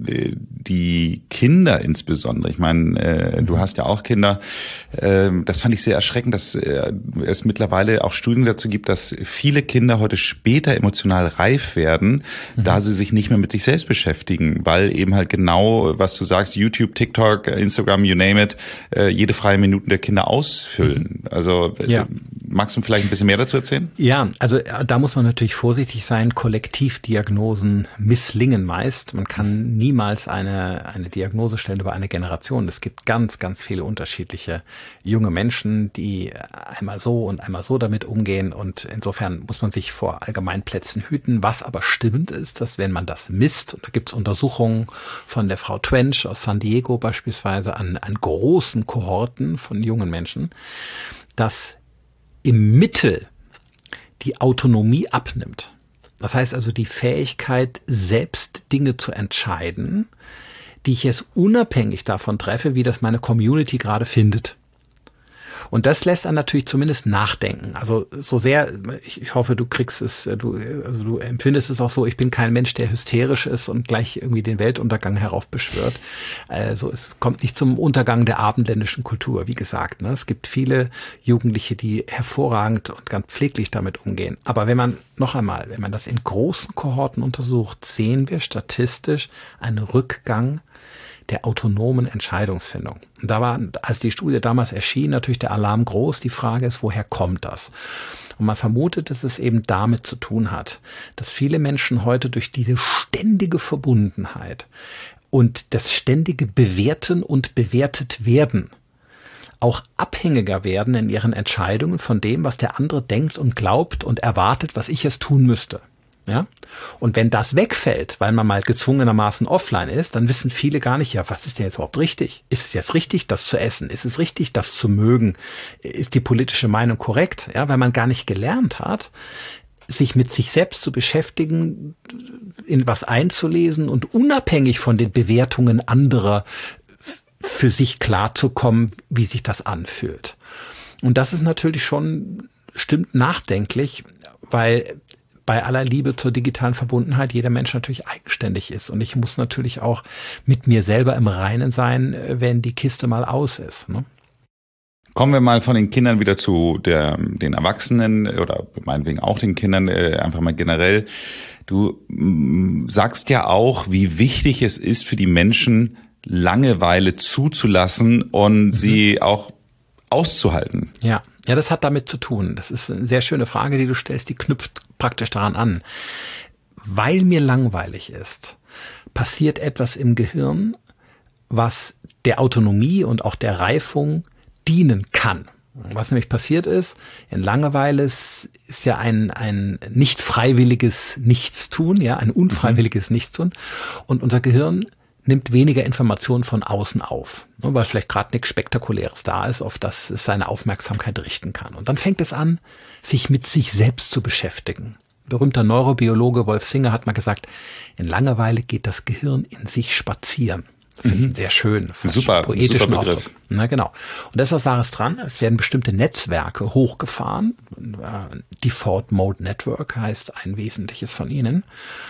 C: die Kinder insbesondere, ich meine, äh, mhm. du hast ja auch Kinder, äh, das fand ich sehr erschreckend, dass äh, es mittlerweile auch Studien dazu gibt, dass viele Kinder heute später emotional reif werden, mhm. da sie sich nicht mehr mit sich selbst beschäftigen, weil eben halt genau, was du sagst, YouTube, TikTok, Instagram, you name it, äh, jede freie Minute der Kinder aus füllen. Also ja. Magst du vielleicht ein bisschen mehr dazu erzählen?
A: Ja, also da muss man natürlich vorsichtig sein. Kollektivdiagnosen misslingen meist. Man kann niemals eine eine Diagnose stellen über eine Generation. Es gibt ganz, ganz viele unterschiedliche junge Menschen, die einmal so und einmal so damit umgehen, und insofern muss man sich vor Allgemeinplätzen hüten. Was aber stimmt ist, dass wenn man das misst, und da gibt es Untersuchungen von der Frau Twench aus San Diego beispielsweise an, an großen Kohorten von jungen Menschen, dass im Mittel die Autonomie abnimmt. Das heißt also die Fähigkeit, selbst Dinge zu entscheiden, die ich jetzt unabhängig davon treffe, wie das meine Community gerade findet. Und das lässt einen natürlich zumindest nachdenken. Also so sehr, ich hoffe, du kriegst es, du, also du empfindest es auch so, ich bin kein Mensch, der hysterisch ist und gleich irgendwie den Weltuntergang heraufbeschwört. Also es kommt nicht zum Untergang der abendländischen Kultur, wie gesagt. Ne? Es gibt viele Jugendliche, die hervorragend und ganz pfleglich damit umgehen. Aber wenn man, noch einmal, wenn man das in großen Kohorten untersucht, sehen wir statistisch einen Rückgang der autonomen Entscheidungsfindung. Und da war, als die Studie damals erschien, natürlich der Alarm groß. Die Frage ist, woher kommt das? Und man vermutet, dass es eben damit zu tun hat, dass viele Menschen heute durch diese ständige Verbundenheit und das ständige Bewerten und bewertet werden auch abhängiger werden in ihren Entscheidungen von dem, was der andere denkt und glaubt und erwartet, was ich jetzt tun müsste. Ja? Und wenn das wegfällt, weil man mal gezwungenermaßen offline ist, dann wissen viele gar nicht, ja, was ist denn jetzt überhaupt richtig? Ist es jetzt richtig, das zu essen? Ist es richtig, das zu mögen? Ist die politische Meinung korrekt? Ja, weil man gar nicht gelernt hat, sich mit sich selbst zu beschäftigen, in was einzulesen und unabhängig von den Bewertungen anderer für sich klarzukommen, wie sich das anfühlt. Und das ist natürlich schon, stimmt nachdenklich, weil bei aller Liebe zur digitalen Verbundenheit jeder Mensch natürlich eigenständig ist. Und ich muss natürlich auch mit mir selber im Reinen sein, wenn die Kiste mal aus ist. Ne?
C: Kommen wir mal von den Kindern wieder zu der, den Erwachsenen oder meinetwegen auch den Kindern, äh, einfach mal generell. Du mh, sagst ja auch, wie wichtig es ist für die Menschen, Langeweile zuzulassen und mhm. sie auch auszuhalten.
A: Ja. Ja, das hat damit zu tun. Das ist eine sehr schöne Frage, die du stellst, die knüpft praktisch daran an. Weil mir langweilig ist, passiert etwas im Gehirn, was der Autonomie und auch der Reifung dienen kann. Was nämlich passiert ist, in Langeweile ist, ist ja ein, ein nicht freiwilliges Nichtstun, ja, ein unfreiwilliges mhm. Nichtstun. Und unser Gehirn nimmt weniger Informationen von außen auf, ne, weil vielleicht gerade nichts Spektakuläres da ist, auf das es seine Aufmerksamkeit richten kann. Und dann fängt es an, sich mit sich selbst zu beschäftigen. Berühmter Neurobiologe Wolf Singer hat mal gesagt, in Langeweile geht das Gehirn in sich spazieren. Finde ich mhm. sehr schön.
C: Super,
A: poetischen
C: super
A: Ausdruck. Na genau. Und da ist was Wahres dran. Es werden bestimmte Netzwerke hochgefahren. Default Mode Network heißt ein wesentliches von ihnen.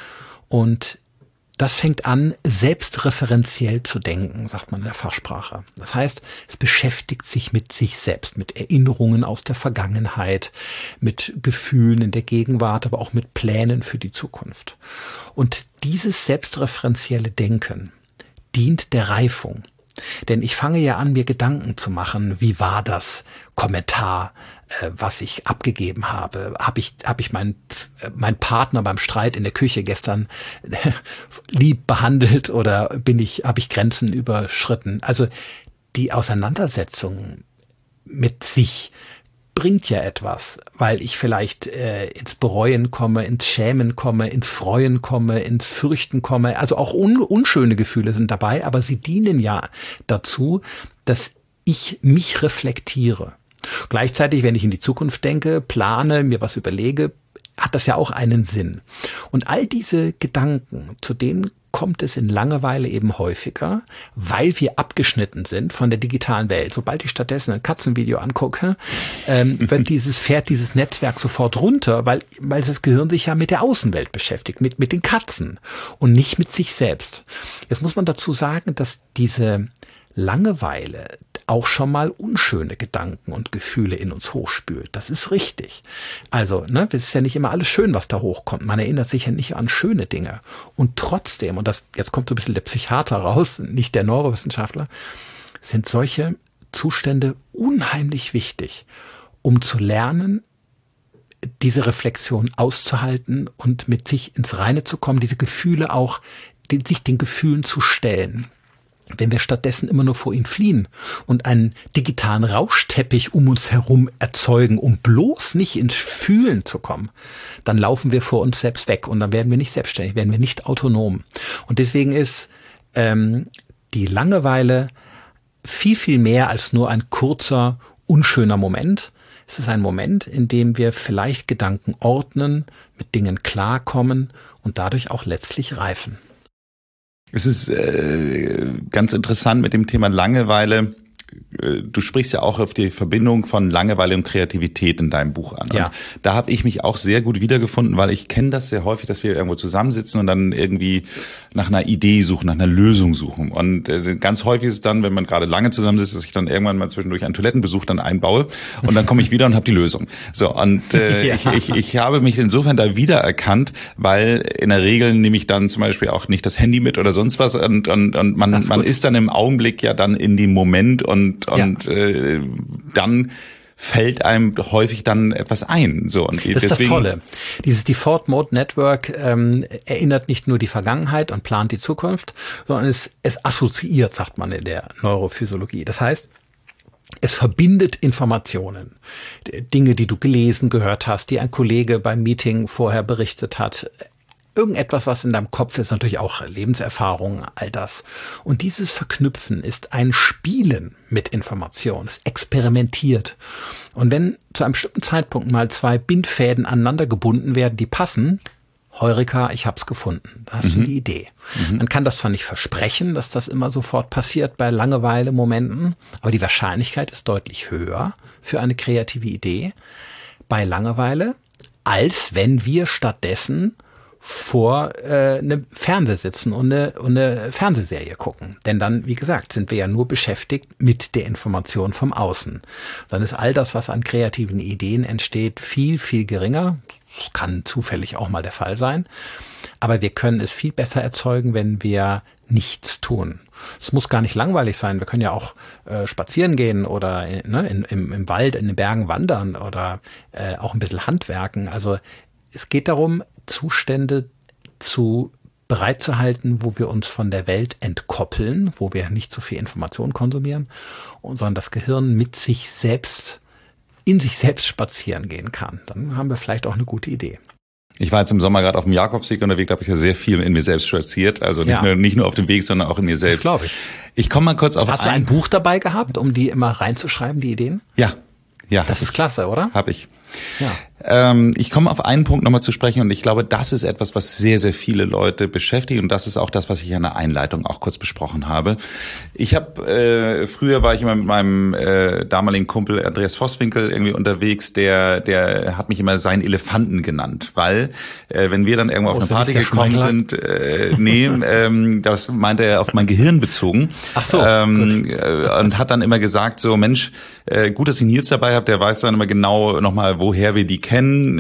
A: Und das fängt an, selbstreferenziell zu denken, sagt man in der Fachsprache. Das heißt, es beschäftigt sich mit sich selbst, mit Erinnerungen aus der Vergangenheit, mit Gefühlen in der Gegenwart, aber auch mit Plänen für die Zukunft. Und dieses selbstreferenzielle Denken dient der Reifung. Denn ich fange ja an, mir Gedanken zu machen, wie war das Kommentar, äh, was ich abgegeben habe? Habe ich, hab ich meinen mein Partner beim Streit in der Küche gestern äh, lieb behandelt oder bin ich, habe ich Grenzen überschritten? Also die Auseinandersetzung mit sich bringt ja etwas, weil ich vielleicht äh, ins Bereuen komme, ins Schämen komme, ins Freuen komme, ins Fürchten komme. Also auch un- unschöne Gefühle sind dabei, aber sie dienen ja dazu, dass ich mich reflektiere. Gleichzeitig, wenn ich in die Zukunft denke, plane, mir was überlege, hat das ja auch einen Sinn. Und all diese Gedanken, zu denen kommt es in Langeweile eben häufiger, weil wir abgeschnitten sind von der digitalen Welt. Sobald ich stattdessen ein Katzenvideo angucke, ähm, wird dieses, fährt dieses Netzwerk sofort runter, weil, weil das Gehirn sich ja mit der Außenwelt beschäftigt, mit, mit den Katzen und nicht mit sich selbst. Jetzt muss man dazu sagen, dass diese Langeweile auch schon mal unschöne Gedanken und Gefühle in uns hochspült. Das ist richtig. Also, ne, es ist ja nicht immer alles schön, was da hochkommt. Man erinnert sich ja nicht an schöne Dinge. Und trotzdem, und das, jetzt kommt so ein bisschen der Psychiater raus, nicht der Neurowissenschaftler, sind solche Zustände unheimlich wichtig, um zu lernen, diese Reflexion auszuhalten und mit sich ins Reine zu kommen, diese Gefühle auch, die, sich den Gefühlen zu stellen. Wenn wir stattdessen immer nur vor ihnen fliehen und einen digitalen Rauschteppich um uns herum erzeugen, um bloß nicht ins Fühlen zu kommen, dann laufen wir vor uns selbst weg und dann werden wir nicht selbstständig, werden wir nicht autonom. Und deswegen ist ähm, die Langeweile viel, viel mehr als nur ein kurzer, unschöner Moment. Es ist ein Moment, in dem wir vielleicht Gedanken ordnen, mit Dingen klarkommen und dadurch auch letztlich reifen.
C: Es ist äh, ganz interessant mit dem Thema Langeweile. Du sprichst ja auch auf die Verbindung von Langeweile und Kreativität in deinem Buch an.
A: Ja.
C: Und da habe ich mich auch sehr gut wiedergefunden, weil ich kenne das sehr häufig, dass wir irgendwo zusammensitzen und dann irgendwie nach einer Idee suchen, nach einer Lösung suchen. Und äh, ganz häufig ist es dann, wenn man gerade lange zusammensitzt, dass ich dann irgendwann mal zwischendurch einen Toilettenbesuch dann einbaue und dann komme ich wieder und habe die Lösung. So, und äh, ja. ich, ich, ich habe mich insofern da wiedererkannt, weil in der Regel nehme ich dann zum Beispiel auch nicht das Handy mit oder sonst was und, und, und man, man ist dann im Augenblick ja dann in dem Moment und Und, und ja. äh, dann fällt einem häufig dann etwas ein. So, und
A: das ist deswegen, das Tolle. Dieses Default Mode Network ähm, erinnert nicht nur die Vergangenheit und plant die Zukunft, sondern es, es assoziiert, sagt man in der Neurophysiologie. Das heißt, es verbindet Informationen. Dinge, die du gelesen, gehört hast, die ein Kollege beim Meeting vorher berichtet hat. Irgendetwas, was in deinem Kopf ist, natürlich auch Lebenserfahrung, all das. Und dieses Verknüpfen ist ein Spielen mit Information, es experimentiert. Und wenn zu einem bestimmten Zeitpunkt mal zwei Bindfäden aneinander gebunden werden, die passen, Heureka, ich hab's gefunden. Da hast mhm. du die Idee. Mhm. Man kann das zwar nicht versprechen, dass das immer sofort passiert bei Langeweile-Momenten, aber die Wahrscheinlichkeit ist deutlich höher für eine kreative Idee bei Langeweile, als wenn wir stattdessen vor äh, einem Fernseher sitzen und eine, und eine Fernsehserie gucken. Denn dann, wie gesagt, sind wir ja nur beschäftigt mit der Information vom Außen. Dann ist all das, was an kreativen Ideen entsteht, viel, viel geringer. Das kann zufällig auch mal der Fall sein. Aber wir können es viel besser erzeugen, wenn wir nichts tun. Es muss gar nicht langweilig sein. Wir können ja auch äh, spazieren gehen oder ne, in, im, im Wald, in den Bergen wandern oder äh, auch ein bisschen handwerken. Also es geht darum, Zustände zu bereit zu halten, wo wir uns von der Welt entkoppeln, wo wir nicht so viel Information konsumieren, sondern das Gehirn mit sich selbst, in sich selbst spazieren gehen kann. Dann haben wir vielleicht auch eine gute Idee.
C: Ich war jetzt im Sommer gerade auf dem Jakobsweg unterwegs, habe ich ja sehr viel in mir selbst spaziert. Also nicht, ja. nur, nicht nur auf dem Weg, sondern auch in mir selbst.
A: Das glaube ich.
C: Ich komme mal kurz auf
A: Hast ein... du ein Buch dabei gehabt, um die immer reinzuschreiben, die Ideen?
C: Ja. Ja.
A: Das ist klasse, oder?
C: Habe ich.
A: Ja.
C: Ähm, ich komme auf einen Punkt nochmal zu sprechen und ich glaube, das ist etwas, was sehr, sehr viele Leute beschäftigt und das ist auch das, was ich in der Einleitung auch kurz besprochen habe. Ich habe, äh, früher war ich immer mit meinem äh, damaligen Kumpel Andreas Vosswinkel irgendwie unterwegs, der der hat mich immer seinen Elefanten genannt, weil äh, wenn wir dann irgendwo oh, auf eine Party gekommen sind, äh, nee, ähm, das meinte er auf mein Gehirn bezogen.
A: Ach so,
C: ähm, äh, und hat dann immer gesagt, so Mensch, äh, gut, dass ich Nils dabei habe, der weiß dann immer genau nochmal, woher wir die kennen,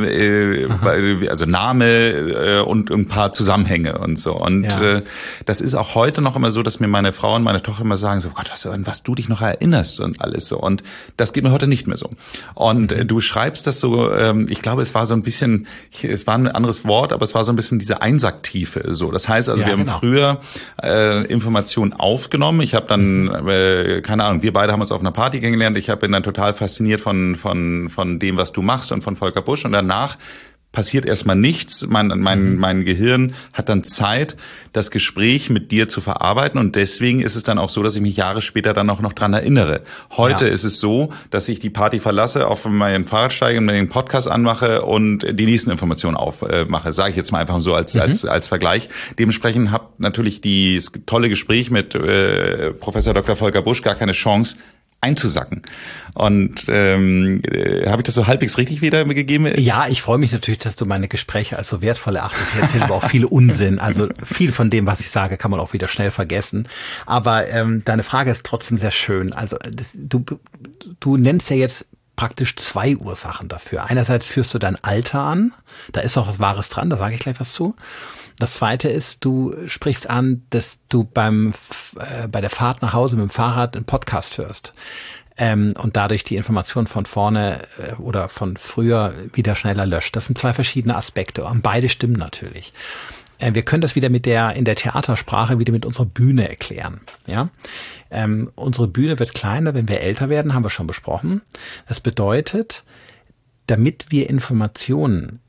C: äh, äh, also Name äh, und ein paar Zusammenhänge und so. Und ja. äh, das ist auch heute noch immer so, dass mir meine Frau und meine Tochter immer sagen, so Gott, was, an was du dich noch erinnerst und alles so. Und das geht mir heute nicht mehr so. Und äh, du schreibst das so, ähm, ich glaube, es war so ein bisschen, es war ein anderes Wort, aber es war so ein bisschen diese Einsacktiefe. So, das heißt also, ja, wir genau. haben früher äh, Informationen aufgenommen. Ich habe dann, äh, keine Ahnung, wir beide haben uns auf einer Party kennengelernt. Ich bin dann total fasziniert von von von dem, was du machst und von Volker Busch und danach passiert erstmal nichts. Mein, mein, mein Gehirn hat dann Zeit, das Gespräch mit dir zu verarbeiten und deswegen ist es dann auch so, dass ich mich Jahre später dann auch noch dran erinnere. Heute ja. ist es so, dass ich die Party verlasse, auf meinem Fahrrad steige und mir den Podcast anmache und die nächsten Informationen aufmache. Äh, Sage ich jetzt mal einfach so als, mhm. als, als Vergleich. Dementsprechend hat natürlich dieses tolle Gespräch mit äh, Professor Doktor Volker Busch gar keine Chance, einzusacken. Und ähm, äh, habe ich das so halbwegs richtig wiedergegeben?
A: Ja, ich freue mich natürlich, dass du meine Gespräche als so wertvoll erachtest. Ich erzähle aber auch viel Unsinn. Also viel von dem, was ich sage, kann man auch wieder schnell vergessen. Aber ähm, deine Frage ist trotzdem sehr schön. Also das, du, du nennst ja jetzt praktisch zwei Ursachen dafür. Einerseits führst du dein Alter an. Da ist auch was Wahres dran, da sage ich gleich was zu. Das Zweite ist, du sprichst an, dass du beim äh, bei der Fahrt nach Hause mit dem Fahrrad einen Podcast hörst ähm, und dadurch die Information von vorne äh, oder von früher wieder schneller löscht. Das sind zwei verschiedene Aspekte und beide stimmen natürlich. Äh, wir können das wieder mit der in der Theatersprache wieder mit unserer Bühne erklären. Ja, ähm, unsere Bühne wird kleiner, wenn wir älter werden, haben wir schon besprochen. Das bedeutet, damit wir Informationen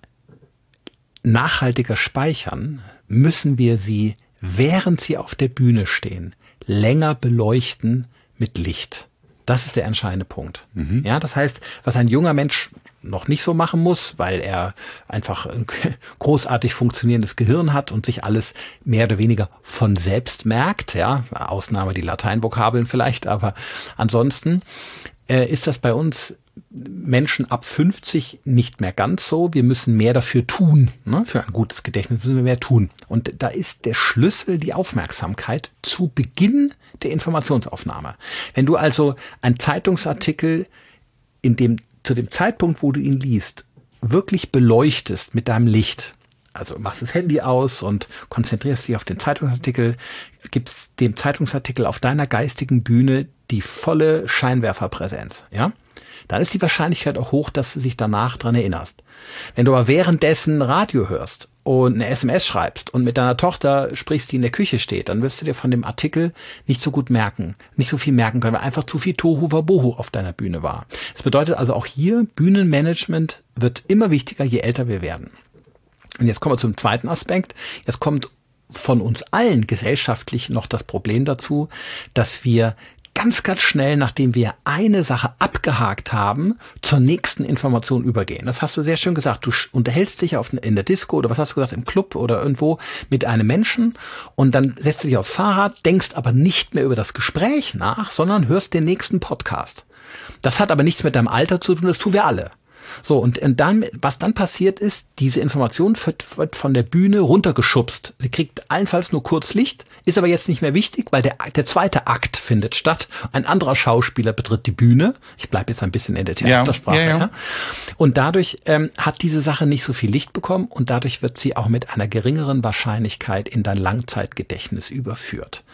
A: nachhaltiger speichern, müssen wir sie, während sie auf der Bühne stehen, länger beleuchten mit Licht. Das ist der entscheidende Punkt. Mhm. Ja, das heißt, was ein junger Mensch noch nicht so machen muss, weil er einfach ein großartig funktionierendes Gehirn hat und sich alles mehr oder weniger von selbst merkt, ja, Ausnahme die Lateinvokabeln vielleicht, aber ansonsten äh, ist das bei uns Menschen ab fünfzig nicht mehr ganz so. Wir müssen mehr dafür tun. Ne? Für ein gutes Gedächtnis müssen wir mehr tun. Und da ist der Schlüssel die Aufmerksamkeit zu Beginn der Informationsaufnahme. Wenn du also einen Zeitungsartikel in dem, zu dem Zeitpunkt, wo du ihn liest, wirklich beleuchtest mit deinem Licht, also machst das Handy aus und konzentrierst dich auf den Zeitungsartikel, gibst dem Zeitungsartikel auf deiner geistigen Bühne die volle Scheinwerferpräsenz, ja? Dann ist die Wahrscheinlichkeit auch hoch, dass du dich danach dran erinnerst. Wenn du aber währenddessen Radio hörst und eine S M S schreibst und mit deiner Tochter sprichst, die in der Küche steht, dann wirst du dir von dem Artikel nicht so gut merken, nicht so viel merken können, weil einfach zu viel Tohuwabohu auf deiner Bühne war. Das bedeutet also auch hier, Bühnenmanagement wird immer wichtiger, je älter wir werden. Und jetzt kommen wir zum zweiten Aspekt. Jetzt kommt von uns allen gesellschaftlich noch das Problem dazu, dass wir ganz, ganz schnell, nachdem wir eine Sache abgehakt haben, zur nächsten Information übergehen. Das hast du sehr schön gesagt. Du unterhältst dich auf, in der Disco oder was hast du gesagt, im Club oder irgendwo mit einem Menschen und dann setzt du dich aufs Fahrrad, denkst aber nicht mehr über das Gespräch nach, sondern hörst den nächsten Podcast. Das hat aber nichts mit deinem Alter zu tun, das tun wir alle. So, und dann, was dann passiert ist, diese Information wird, wird von der Bühne runtergeschubst. Sie kriegt allenfalls nur kurz Licht, ist aber jetzt nicht mehr wichtig, weil der, der zweite Akt findet statt. Ein anderer Schauspieler betritt die Bühne. Ich bleibe jetzt ein bisschen in der Theatersprache. Ja, ja, ja. Ja. Und dadurch ähm, hat diese Sache nicht so viel Licht bekommen und dadurch wird sie auch mit einer geringeren Wahrscheinlichkeit in dein Langzeitgedächtnis überführt.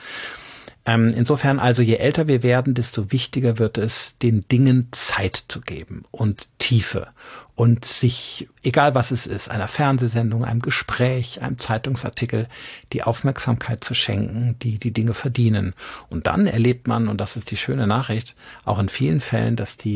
A: Insofern also, je älter wir werden, desto wichtiger wird es, den Dingen Zeit zu geben und Tiefe und sich, egal was es ist, einer Fernsehsendung, einem Gespräch, einem Zeitungsartikel, die Aufmerksamkeit zu schenken, die die Dinge verdienen. Und dann erlebt man, und das ist die schöne Nachricht, auch in vielen Fällen, dass die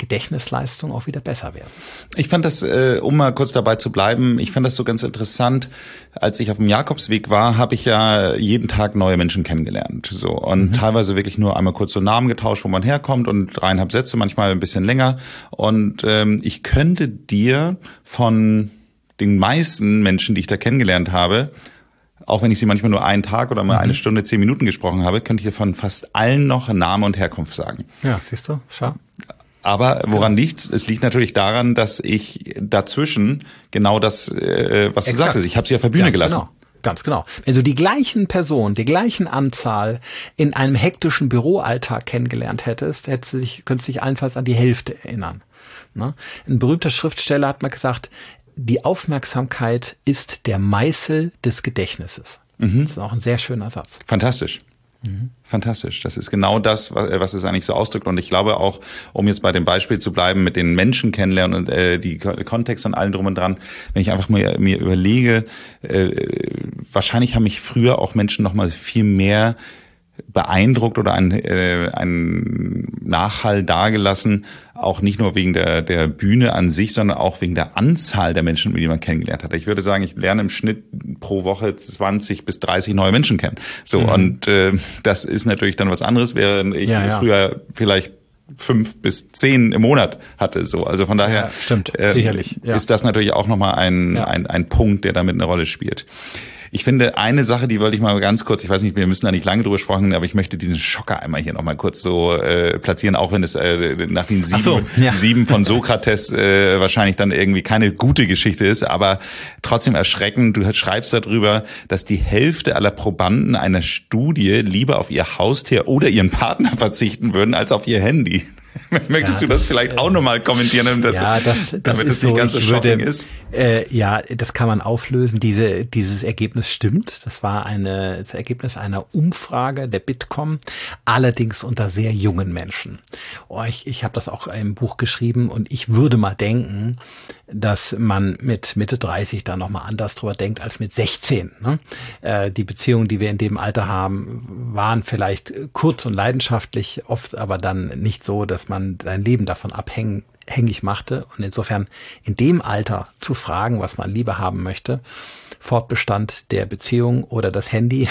A: Gedächtnisleistung auch wieder besser werden.
C: Ich fand das, äh, um mal kurz dabei zu bleiben, ich fand das so ganz interessant. Als ich auf dem Jakobsweg war, habe ich ja jeden Tag neue Menschen kennengelernt. So und mhm. teilweise wirklich nur einmal kurz so Namen getauscht, wo man herkommt und dreieinhalb Sätze, manchmal ein bisschen länger. Und ähm, ich könnte dir von den meisten Menschen, die ich da kennengelernt habe, auch wenn ich sie manchmal nur einen Tag oder mal mhm. eine Stunde, zehn Minuten gesprochen habe, könnte ich dir von fast allen noch Name und Herkunft sagen.
A: Ja, siehst du, schau.
C: Aber woran liegt's? Es liegt natürlich daran, dass ich dazwischen genau das, äh, was Exakt. du sagtest, ich habe sie auf der Bühne Ganz gelassen.
A: Genau. Ganz genau. Wenn du die gleichen Personen, die gleichen Anzahl in einem hektischen Büroalltag kennengelernt hättest, hättest du dich, könntest du dich allenfalls an die Hälfte erinnern. Ne? Ein berühmter Schriftsteller hat mal gesagt, die Aufmerksamkeit ist der Meißel des Gedächtnisses. Mhm. Das ist auch ein sehr schöner Satz.
C: Fantastisch. Mhm. Fantastisch. Das ist genau das, was es eigentlich so ausdrückt. Und ich glaube auch, um jetzt bei dem Beispiel zu bleiben, mit den Menschen kennenlernen und äh, die Kontext und allem drum und dran, wenn ich einfach mir, mir überlege, äh, wahrscheinlich haben mich früher auch Menschen noch mal viel mehr beeindruckt oder einen, äh, einen Nachhall dagelassen, auch nicht nur wegen der, der Bühne an sich, sondern auch wegen der Anzahl der Menschen, die man kennengelernt hat. Ich würde sagen, ich lerne im Schnitt pro Woche zwanzig bis dreißig neue Menschen kennen. So, mhm. und äh, das ist natürlich dann was anderes, während ich ja, ja. früher vielleicht fünf bis zehn im Monat hatte. So, also von daher
A: ja, stimmt, äh, sicherlich. Ja.
C: ist das natürlich auch nochmal ein, ja. ein, ein Punkt, der damit eine Rolle spielt. Ich finde, eine Sache, die wollte ich mal ganz kurz, ich weiß nicht, wir müssen da nicht lange drüber sprechen, aber ich möchte diesen Schocker einmal hier nochmal kurz so äh, platzieren, auch wenn es äh, nach den sieben, so, ja. sieben von Sokrates äh, wahrscheinlich dann irgendwie keine gute Geschichte ist, aber trotzdem erschreckend. Du schreibst darüber, dass die Hälfte aller Probanden einer Studie lieber auf ihr Haustier oder ihren Partner verzichten würden, als auf ihr Handy. Möchtest ja, du das, das vielleicht auch nochmal kommentieren, damit das,
A: ja, das, das
C: damit
A: ist
C: es nicht
A: so,
C: ganz so shocking ist?
A: Äh, ja, das kann man auflösen. Diese, dieses Ergebnis stimmt. Das war eine, das Ergebnis einer Umfrage der Bitkom, allerdings unter sehr jungen Menschen. Oh, ich ich habe das auch im Buch geschrieben und ich würde mal denken, dass man mit Mitte dreißig da nochmal anders drüber denkt als mit sechzehn. Ne? Äh, die Beziehungen, die wir in dem Alter haben, waren vielleicht kurz und leidenschaftlich, oft aber dann nicht so, dass man sein Leben davon abhängig machte. Und insofern in dem Alter zu fragen, was man lieber haben möchte, Fortbestand der Beziehung oder das Handy,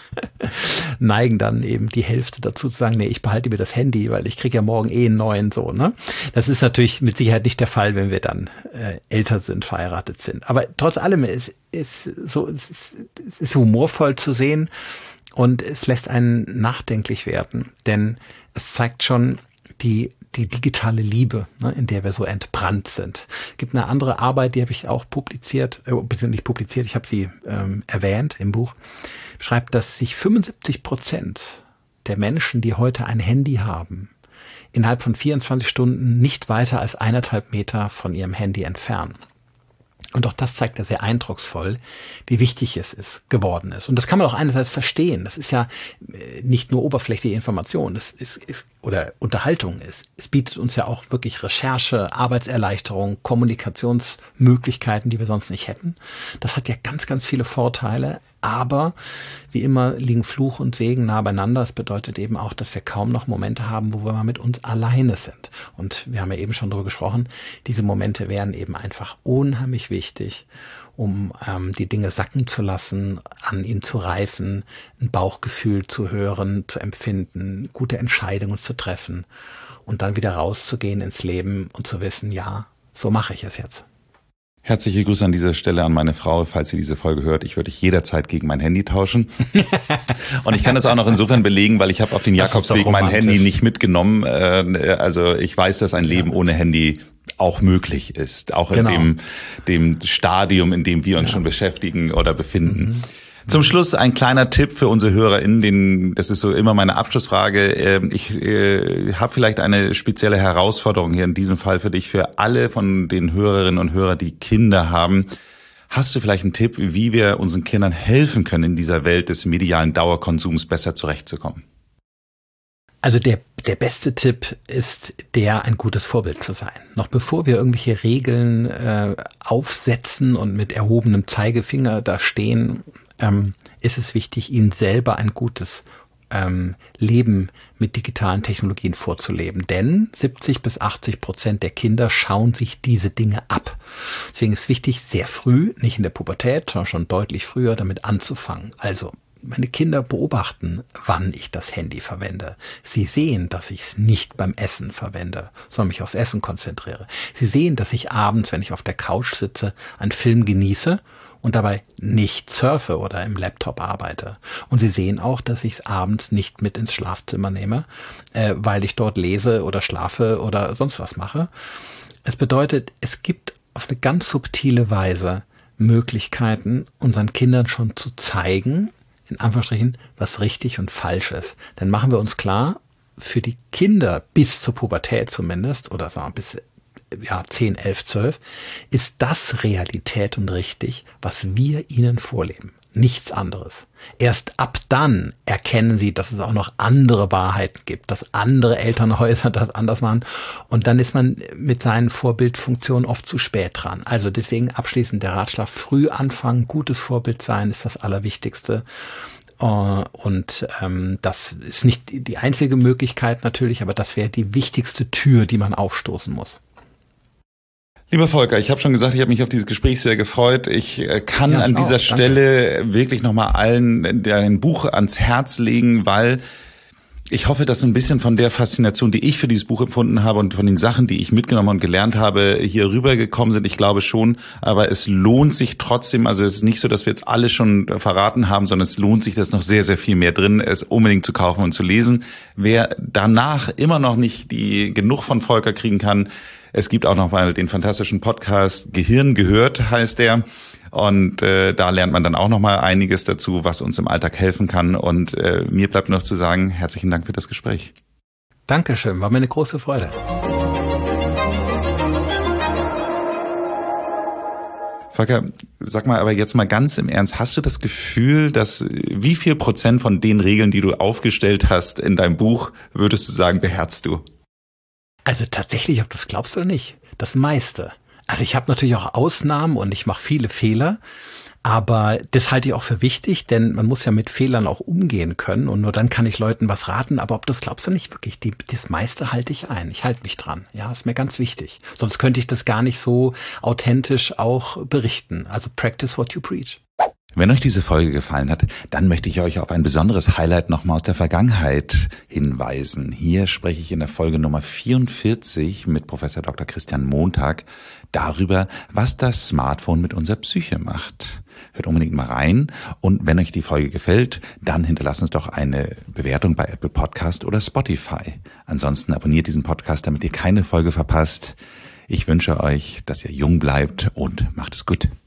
A: neigen dann eben die Hälfte dazu zu sagen, nee, ich behalte mir das Handy, weil ich kriege ja morgen eh einen neuen, so, ne? Das ist natürlich mit Sicherheit nicht der Fall, wenn wir dann äh, älter sind, verheiratet sind. Aber trotz allem ist, ist so, es ist, es ist humorvoll zu sehen und es lässt einen nachdenklich werden, denn es zeigt schon die die digitale Liebe, ne, in der wir so entbrannt sind. Es gibt eine andere Arbeit, die habe ich auch publiziert, äh, beziehungsweise nicht publiziert, ich habe sie ähm, erwähnt im Buch, schreibt, dass sich fünfundsiebzig Prozent der Menschen, die heute ein Handy haben, innerhalb von vierundzwanzig Stunden nicht weiter als eineinhalb Meter von ihrem Handy entfernen. Und auch das zeigt ja sehr eindrucksvoll, wie wichtig es ist, geworden ist. Und das kann man auch einerseits verstehen. Das ist ja nicht nur oberflächliche Information, das ist, ist oder Unterhaltung ist. Es bietet uns ja auch wirklich Recherche, Arbeitserleichterung, Kommunikationsmöglichkeiten, die wir sonst nicht hätten. Das hat ja ganz, ganz viele Vorteile. Aber wie immer liegen Fluch und Segen nah beieinander. Das bedeutet eben auch, dass wir kaum noch Momente haben, wo wir mal mit uns alleine sind. Und wir haben ja eben schon darüber gesprochen, diese Momente wären eben einfach unheimlich wichtig, um ähm, die Dinge sacken zu lassen, an ihnen zu reifen, ein Bauchgefühl zu hören, zu empfinden, gute Entscheidungen zu treffen und dann wieder rauszugehen ins Leben und zu wissen, ja, so mache ich es jetzt.
C: Herzliche Grüße an dieser Stelle an meine Frau, falls sie diese Folge hört. Ich würde dich jederzeit gegen mein Handy tauschen. Und ich kann das auch noch insofern belegen, weil ich habe auf den Jakobsweg mein Handy nicht mitgenommen. Also ich weiß, dass ein Leben ja. ohne Handy auch möglich ist. Auch in genau. dem, dem Stadium, in dem wir uns ja. schon beschäftigen oder befinden. Mhm. Zum Schluss ein kleiner Tipp für unsere HörerInnen, den, das ist so immer meine Abschlussfrage. Ich äh, habe vielleicht eine spezielle Herausforderung hier in diesem Fall für dich, für alle von den Hörerinnen und Hörern, die Kinder haben. Hast du vielleicht einen Tipp, wie wir unseren Kindern helfen können, in dieser Welt des medialen Dauerkonsums besser zurechtzukommen?
A: Also der, der beste Tipp ist der, ein gutes Vorbild zu sein. Noch bevor wir irgendwelche Regeln äh, aufsetzen und mit erhobenem Zeigefinger da stehen, ähm, ist es wichtig, ihnen selber ein gutes ähm, Leben mit digitalen Technologien vorzuleben. Denn siebzig bis achtzig Prozent der Kinder schauen sich diese Dinge ab. Deswegen ist wichtig, sehr früh, nicht in der Pubertät, sondern schon deutlich früher damit anzufangen. Also meine Kinder beobachten, wann ich das Handy verwende. Sie sehen, dass ich es nicht beim Essen verwende, sondern mich aufs Essen konzentriere. Sie sehen, dass ich abends, wenn ich auf der Couch sitze, einen Film genieße und dabei nicht surfe oder im Laptop arbeite. Und sie sehen auch, dass ich es abends nicht mit ins Schlafzimmer nehme, äh, weil ich dort lese oder schlafe oder sonst was mache. Es bedeutet, es gibt auf eine ganz subtile Weise Möglichkeiten, unseren Kindern schon zu zeigen, in Anführungsstrichen, was richtig und falsch ist. Dann machen wir uns klar, für die Kinder bis zur Pubertät zumindest, oder sagen wir bis ja, zehn, elf, zwölf, ist das Realität und richtig, was wir ihnen vorleben. Nichts anderes. Erst ab dann erkennen sie, dass es auch noch andere Wahrheiten gibt, dass andere Elternhäuser das anders machen. Und dann ist man mit seinen Vorbildfunktionen oft zu spät dran. Also deswegen abschließend der Ratschlag, früh anfangen, gutes Vorbild sein ist das Allerwichtigste. Und ähm, das ist nicht die einzige Möglichkeit natürlich, aber das wäre die wichtigste Tür, die man aufstoßen muss.
C: Lieber Volker, ich habe schon gesagt, ich habe mich auf dieses Gespräch sehr gefreut. Ich äh, kann
A: ja, ich
C: an dieser
A: auch.
C: Stelle Danke. wirklich nochmal allen dein Buch ans Herz legen, weil ich hoffe, dass so ein bisschen von der Faszination, die ich für dieses Buch empfunden habe und von den Sachen, die ich mitgenommen und gelernt habe, hier rübergekommen sind. Ich glaube schon, aber es lohnt sich trotzdem, also es ist nicht so, dass wir jetzt alles schon verraten haben, sondern es lohnt sich, dass noch sehr, sehr viel mehr drin ist, unbedingt zu kaufen und zu lesen. Wer danach immer noch nicht die genug von Volker kriegen kann, es gibt auch noch mal den fantastischen Podcast Gehirn gehört, heißt der. Und äh, da lernt man dann auch noch mal einiges dazu, was uns im Alltag helfen kann. Und äh, mir bleibt noch zu sagen, herzlichen Dank für das Gespräch.
A: Dankeschön, war mir eine große Freude.
C: Volker, sag mal aber jetzt mal ganz im Ernst, hast du das Gefühl, dass wie viel Prozent von den Regeln, die du aufgestellt hast in deinem Buch, würdest du sagen, beherzst du?
A: Also tatsächlich, ob du das glaubst oder nicht, das meiste. Also ich habe natürlich auch Ausnahmen und ich mache viele Fehler, aber das halte ich auch für wichtig, denn man muss ja mit Fehlern auch umgehen können und nur dann kann ich Leuten was raten, aber ob du das glaubst oder nicht, wirklich, die, das meiste halte ich ein. Ich halte mich dran. Ja, ist mir ganz wichtig. Sonst könnte ich das gar nicht so authentisch auch berichten. Also practice what you preach.
C: Wenn euch diese Folge gefallen hat, dann möchte ich euch auf ein besonderes Highlight nochmal aus der Vergangenheit hinweisen. Hier spreche ich in der Folge Nummer vierundvierzig mit Professor Doktor Christian Montag darüber, was das Smartphone mit unserer Psyche macht. Hört unbedingt mal rein und wenn euch die Folge gefällt, dann hinterlasst uns doch eine Bewertung bei Apple Podcast oder Spotify. Ansonsten abonniert diesen Podcast, damit ihr keine Folge verpasst. Ich wünsche euch, dass ihr jung bleibt und macht es gut.